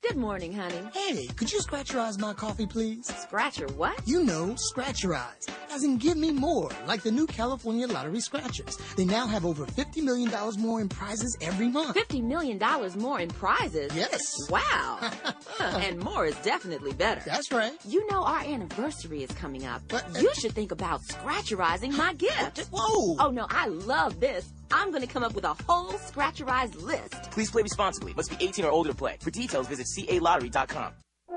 Good morning, honey. Hey, could you scratcherize my coffee, please? Scratcher what? You know, scratcherize. As in give me more, like the new California Lottery Scratchers. They now have over fifty million dollars more in prizes every month. fifty million dollars more in prizes? Yes. Wow. And more is definitely better. That's right. You know our anniversary is coming up. But, uh, you should think about scratcherizing my gift. Whoa. Oh, no, I love this. I'm going to come up with a whole scratcherized list. Please play responsibly. Must be eighteen or older to play. For details, visit C A lottery dot com.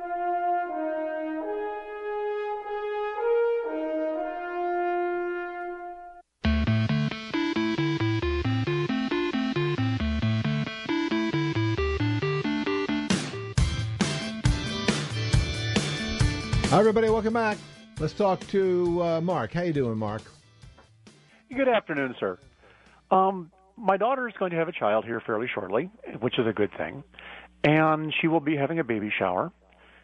Hi, everybody. Welcome back. Let's talk to uh, Mark. How you doing, Mark? Good afternoon, sir. Um, my daughter is going to have a child here fairly shortly, which is a good thing, and she will be having a baby shower.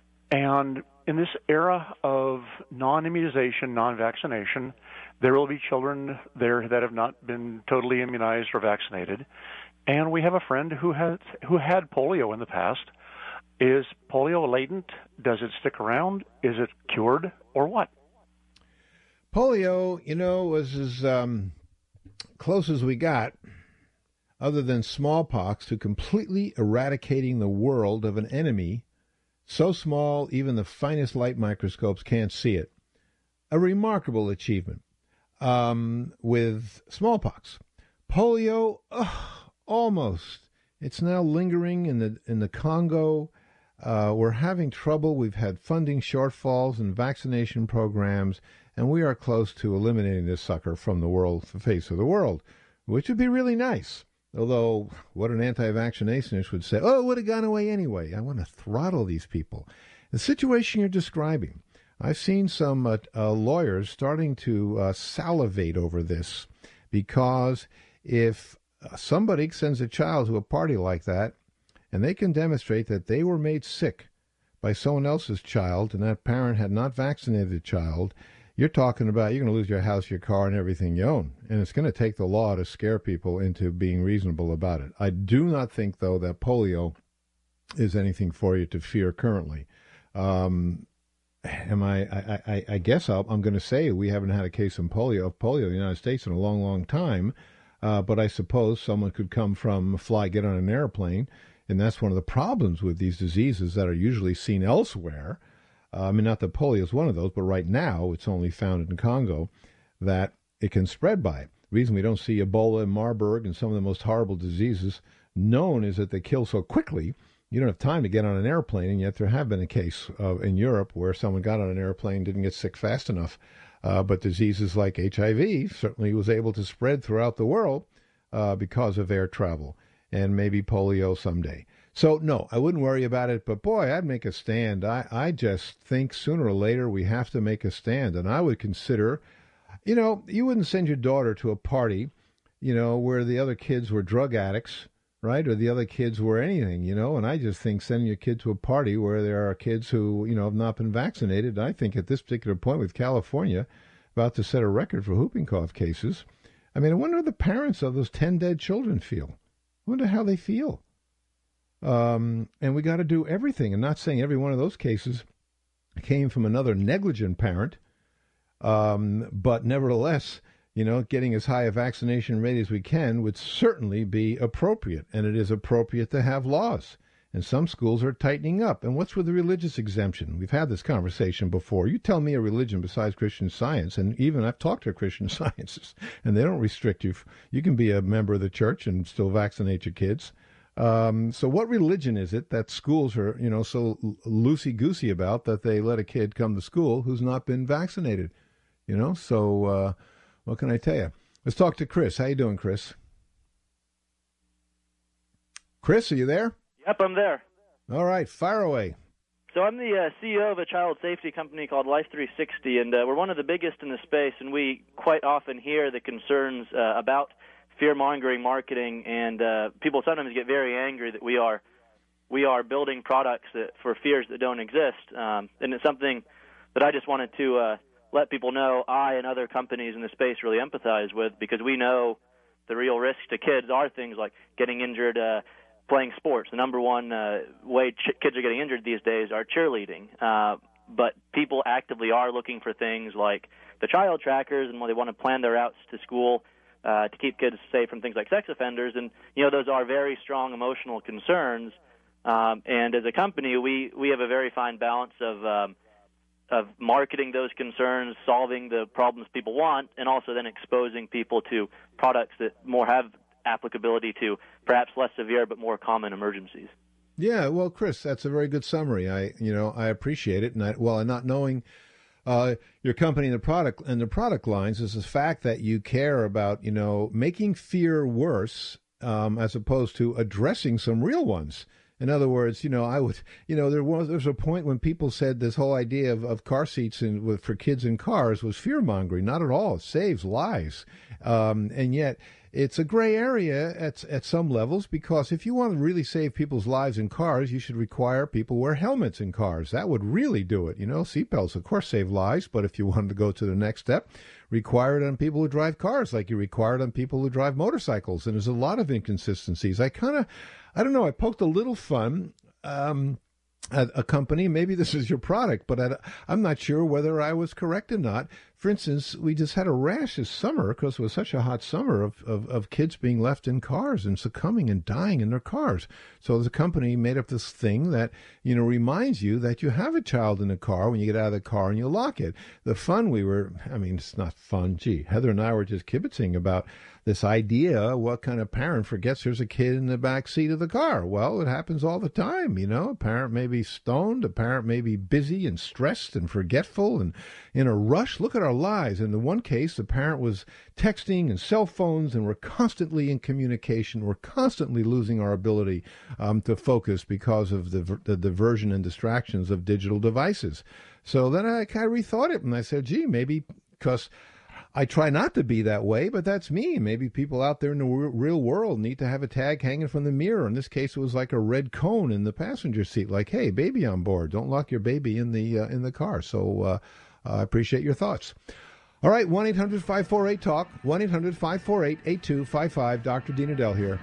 And in this era of non-immunization, non-vaccination, there will be children there that have not been totally immunized or vaccinated. And we have a friend who has who had polio in the past. Is polio latent? Does it stick around? Is it cured, or what? Polio, you know, was as um, close as we got, other than smallpox, to completely eradicating the world of an enemy so small even the finest light microscopes can't see it. A remarkable achievement. Um, with smallpox. Polio, oh, almost. It's now lingering in the in the Congo. Uh, we're having trouble. We've had funding shortfalls in vaccination programs, and we are close to eliminating this sucker from the world, the face of the world, which would be really nice. Although, what an anti-vaccinationist would say, oh, it would have gone away anyway. I want to throttle these people. The situation you're describing, I've seen some uh, uh, lawyers starting to uh, salivate over this, because if somebody sends a child to a party like that, and they can demonstrate that they were made sick by someone else's child, and that parent had not vaccinated the child, you're talking about you're going to lose your house, your car, and everything you own. And it's going to take the law to scare people into being reasonable about it. I do not think, though, that polio is anything for you to fear currently. Um, am I, I, I, I guess I'll, I'm going to say we haven't had a case of polio, of polio in the United States in a long, long time. Uh, but I suppose someone could come from a fly, get on an airplane. And that's one of the problems with these diseases that are usually seen elsewhere. Uh, I mean, not that polio is one of those, but right now it's only found in Congo, that it can spread by it. The reason we don't see Ebola and Marburg and some of the most horrible diseases known is that they kill so quickly, you don't have time to get on an airplane, and yet there have been a case uh, in Europe where someone got on an airplane, didn't get sick fast enough. Uh, but diseases like H I V certainly was able to spread throughout the world uh, because of air travel. And maybe polio someday. So, no, I wouldn't worry about it. But, boy, I'd make a stand. I, I just think sooner or later we have to make a stand. And I would consider, you know, you wouldn't send your daughter to a party, you know, where the other kids were drug addicts, right, or the other kids were anything, you know. And I just think sending your kid to a party where there are kids who, you know, have not been vaccinated, I think at this particular point with California about to set a record for whooping cough cases. I mean, I wonder how the parents of those ten dead children feel. I wonder how they feel. Um, and we got to do everything. I'm not saying every one of those cases came from another negligent parent, um, but nevertheless, you know, getting as high a vaccination rate as we can would certainly be appropriate. And it is appropriate to have laws. And some schools are tightening up. And what's with the religious exemption? We've had this conversation before. You tell me a religion besides Christian Science, and even I've talked to Christian Sciences, and they don't restrict you. You can be a member of the church and still vaccinate your kids. Um, so what religion is it that schools are, you know, so loosey-goosey about that they let a kid come to school who's not been vaccinated? You know, so uh, what can I tell you? Let's talk to Chris. How you doing, Chris? Chris, are you there? Yep, I'm there. All right, fire away. So I'm the uh, C E O of a child safety company called Life three sixty, and uh, we're one of the biggest in the space, and we quite often hear the concerns uh, about fear-mongering marketing, and uh, people sometimes get very angry that we are we are building products that, for fears that don't exist, um, and it's something that I just wanted to uh, let people know I and other companies in the space really empathize with, because we know the real risks to kids are things like getting injured uh, playing sports. The number one uh, way ch- kids are getting injured these days are cheerleading. Uh, but people actively are looking for things like the child trackers, and when they want to plan their routes to school uh, to keep kids safe from things like sex offenders. And, you know, those are very strong emotional concerns. Um, and as a company, we, we have a very fine balance of um, of marketing those concerns, solving the problems people want, and also then exposing people to products that more have applicability to perhaps less severe but more common emergencies. Yeah, well, Chris, that's a very good summary. I, you know, I appreciate it. And I, while I'm not knowing uh, your company and the product and the product lines, is the fact that you care about, you know, making fear worse um, as opposed to addressing some real ones. In other words, you know, I would, you know, there was there was a point when people said this whole idea of, of car seats and with for kids in cars was fear mongering. Not at all. It saves lives, um, and yet it's a gray area at at some levels, because if you want to really save people's lives in cars, you should require people wear helmets in cars. That would really do it. You know, seatbelts, of course, save lives, but if you wanted to go to the next step, require it on people who drive cars like you require it on people who drive motorcycles. And there's a lot of inconsistencies. I kind of, I don't know, I poked a little fun um, at a company. Maybe this is your product, but I, I'm not sure whether I was correct or not. For instance, we just had a rash this summer because it was such a hot summer of, of, of kids being left in cars and succumbing and dying in their cars. So the company made up this thing that, you know, reminds you that you have a child in the car when you get out of the car and you lock it. The fun we were, I mean, it's not fun. Gee, Heather and I were just kibitzing about this idea, what kind of parent forgets there's a kid in the back seat of the car? Well, it happens all the time, you know. A parent may be stoned, a parent may be busy and stressed and forgetful and in a rush. Look at our lives. In the one case, the parent was texting and cell phones, and we're constantly in communication. We're constantly losing our ability um, to focus because of the, the diversion and distractions of digital devices. So then I kind of rethought it, and I said, gee, maybe because I try not to be that way, but that's me. Maybe people out there in the real world need to have a tag hanging from the mirror. In this case, it was like a red cone in the passenger seat, like, hey, baby on board. Don't lock your baby in the uh, in the car. So uh, I appreciate your thoughts. All right, one eight hundred five four eight talk, one eight hundred five four eight eight two five five. Doctor Dean Edell here.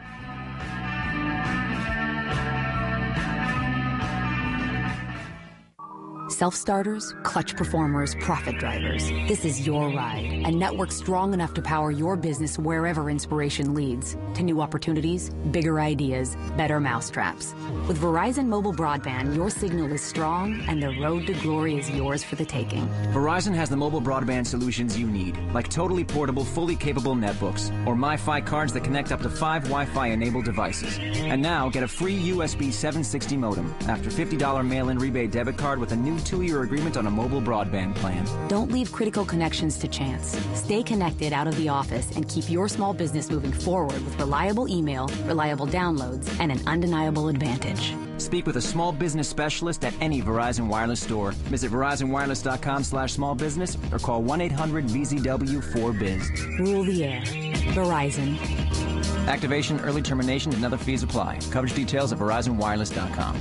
Self-starters, clutch performers, profit drivers. This is your ride. A network strong enough to power your business wherever inspiration leads. To new opportunities, bigger ideas, better mousetraps. With Verizon Mobile Broadband, your signal is strong and the road to glory is yours for the taking. Verizon has the mobile broadband solutions you need, like totally portable, fully capable netbooks, or MiFi cards that connect up to five Wi-Fi enabled devices. And now get a free U S B seven sixty modem after fifty dollars mail-in rebate debit card with a new two-year agreement on a mobile broadband plan. Don't leave critical connections to chance. Stay connected out of the office and keep your small business moving forward with reliable email, reliable downloads, and an undeniable advantage. Speak with a small business specialist at any Verizon Wireless store. Visit verizon wireless dot com slash small business or call one eight hundred V Z W four biz. Rule the air. Verizon. Activation, early termination, and other fees apply. Coverage details at verizon wireless dot com.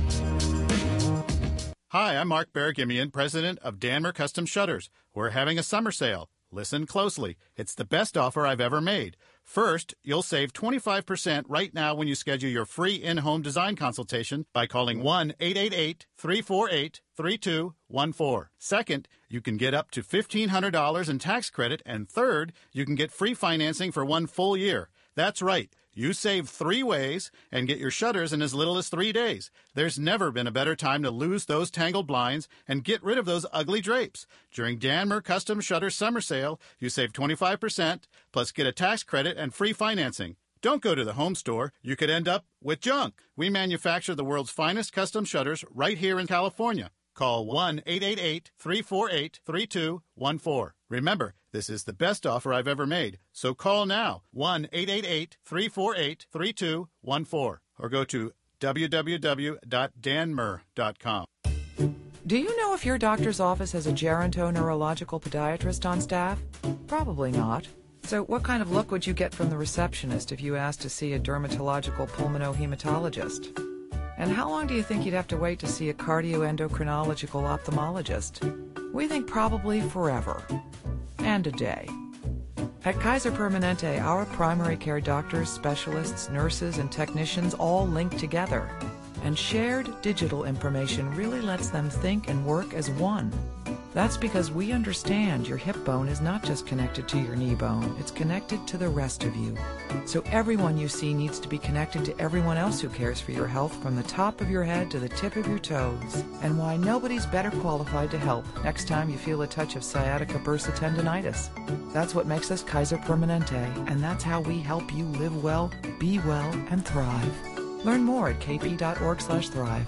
Hi, I'm Mark Baragimian, president of Danmer Custom Shutters. We're having a summer sale. Listen closely. It's the best offer I've ever made. First, you'll save twenty-five percent right now when you schedule your free in-home design consultation by calling one eight eight eight, three four eight, three two one four. Second, you can get up to fifteen hundred dollars in tax credit. And third, you can get free financing for one full year. That's right. You save three ways and get your shutters in as little as three days. There's never been a better time to lose those tangled blinds and get rid of those ugly drapes. During Danmer Custom Shutters Summer Sale, you save twenty-five percent, plus get a tax credit and free financing. Don't go to the home store. You could end up with junk. We manufacture the world's finest custom shutters right here in California. Call one eight eight eight, three four eight, three two one four. Remember, this is the best offer I've ever made, so call now, one eight eight eight, three four eight, three two one four, or go to w w w dot danmer dot com. Do you know if your doctor's office has a gerontoneurological podiatrist on staff? Probably not. So what kind of look would you get from the receptionist if you asked to see a dermatological pulmonohematologist? And how long do you think you'd have to wait to see a cardioendocrinological ophthalmologist? We think probably forever. And a day. At Kaiser Permanente, our primary care doctors, specialists, nurses, and technicians all link together. And shared digital information really lets them think and work as one. That's because we understand your hip bone is not just connected to your knee bone, it's connected to the rest of you. So everyone you see needs to be connected to everyone else who cares for your health from the top of your head to the tip of your toes. And why nobody's better qualified to help next time you feel a touch of sciatica bursa tendonitis. That's what makes us Kaiser Permanente, and that's how we help you live well, be well, and thrive. Learn more at kp.org slash thrive.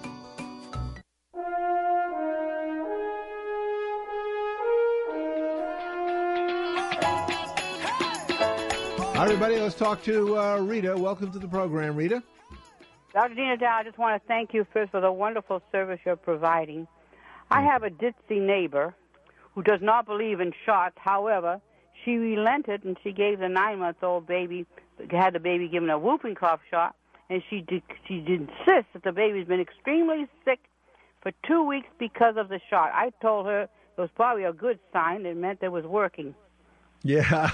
Hi, everybody. Let's talk to uh, Rita. Welcome to the program, Rita. Doctor Dina Dow, I just want to thank you first for the wonderful service you're providing. I have a ditzy neighbor who does not believe in shots. However, she relented and she gave the nine-month-old baby, had the baby given a whooping cough shot, and she did, she did insist that the baby's been extremely sick for two weeks because of the shot. I told her it was probably a good sign. It meant it was working. Yeah,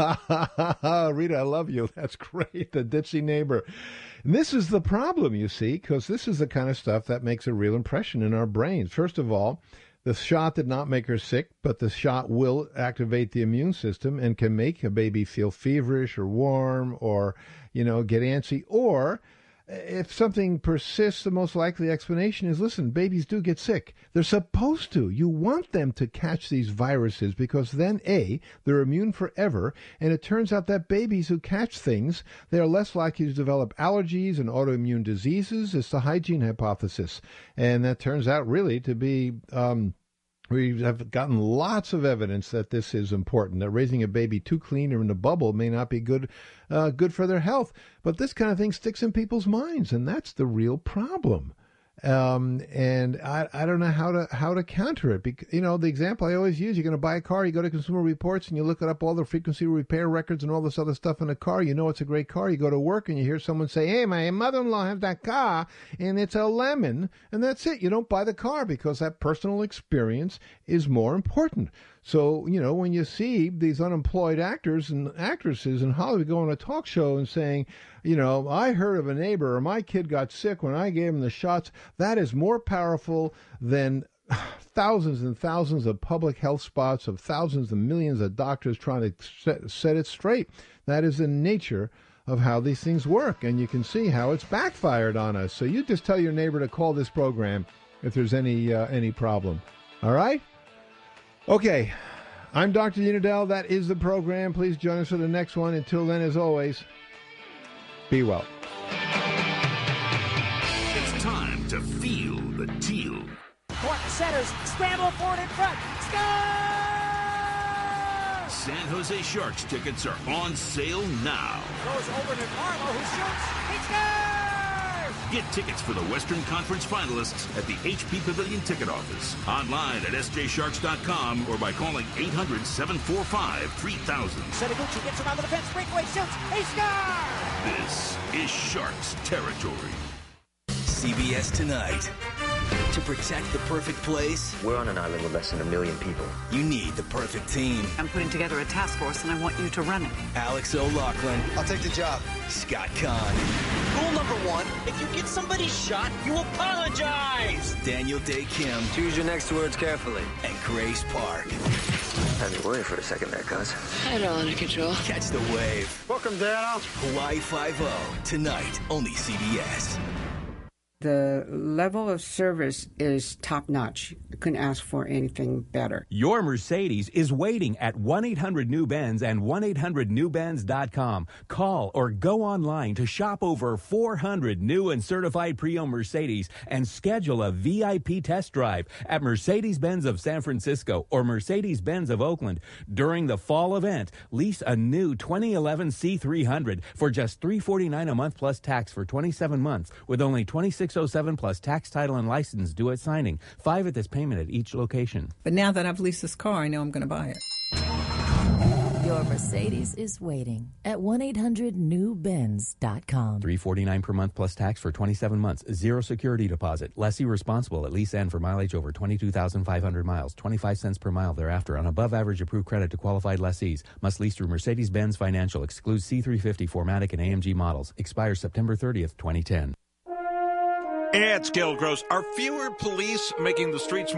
Rita, I love you. That's great, the ditzy neighbor. And this is the problem, you see, because this is the kind of stuff that makes a real impression in our brains. First of all, the shot did not make her sick, but the shot will activate the immune system and can make a baby feel feverish or warm or, you know, get antsy. Or if something persists, the most likely explanation is, listen, babies do get sick. They're supposed to. You want them to catch these viruses because then, A, they're immune forever, and it turns out that babies who catch things, they are less likely to develop allergies and autoimmune diseases. It's the hygiene hypothesis. And that turns out really to be... Um, We have gotten lots of evidence that this is important, that raising a baby too clean or in a bubble may not be good uh, good for their health. But this kind of thing sticks in people's minds, and that's the real problem. Um, and I, I don't know how to how to counter it. Because, you know, the example I always use, you're going to buy a car, you go to Consumer Reports and you look up all the frequency repair records and all this other stuff in a car. You know it's a great car. You go to work and you hear someone say, hey, my mother-in-law has that car and it's a lemon. And that's it. You don't buy the car because that personal experience is more important. So, you know, when you see these unemployed actors and actresses in Hollywood go on a talk show and saying, you know, I heard of a neighbor or my kid got sick when I gave him the shots, that is more powerful than thousands and thousands of public health spots of thousands and millions of doctors trying to set, set it straight. That is the nature of how these things work, and you can see how it's backfired on us. So you just tell your neighbor to call this program if there's any uh, any problem. All right? Okay, I'm Doctor Dina Dow. That is the program. Please join us for the next one. Until then, as always, be well. It's time to feel the teal. Court centers, scramble forward in front, score! San Jose Sharks tickets are on sale now. Goes over to Carlo, who shoots, he scores! Get tickets for the Western Conference finalists at the H P Pavilion ticket office, online at s j sharks dot com, or by calling eight hundred, seven four five, three thousand. Setaguchi gets around the defense, breakaway shoots, he scores! This is Sharks territory. C B S Tonight. To protect the perfect place, we're on an island with less than a million people. You need the perfect team. I'm putting together a task force, and I want you to run it. Alex O'Loughlin. I'll take the job. Scott Kahn. Rule number one, if you get somebody shot, you apologize. Daniel Day Kim. Choose your next words carefully. And Grace Park. Had me worried for a second there, cuz. I had it all under control. Catch the wave. Welcome, Daniel. Hawaii Five-O. Tonight, only C B S. The level of service is top-notch. You couldn't ask for anything better. Your Mercedes is waiting at one eight hundred new benz and one eight hundred new benz dot com. Call or go online to shop over four hundred new and certified pre-owned Mercedes and schedule a V I P test drive at Mercedes-Benz of San Francisco or Mercedes-Benz of Oakland. During the fall event, lease a new twenty eleven C three hundred for just three hundred forty-nine dollars a month plus tax for twenty-seven months with only twenty-six oh seven plus tax, title, and license due at signing. Five at this payment at each location. But now that I've leased this car, I know I'm going to buy it. Your Your Mercedes is waiting at one eight hundred new benz dot com. three hundred forty-nine dollars per month plus tax for twenty-seven months. Zero security deposit. Lessee responsible at lease end for mileage over twenty-two thousand five hundred miles. twenty-five cents per mile thereafter on above average approved credit to qualified lessees. Must lease through Mercedes-Benz Financial. Excludes C three fifty, four matic, and A M G models. Expires September thirtieth, twenty ten. At Scale Gross, are fewer police making the streets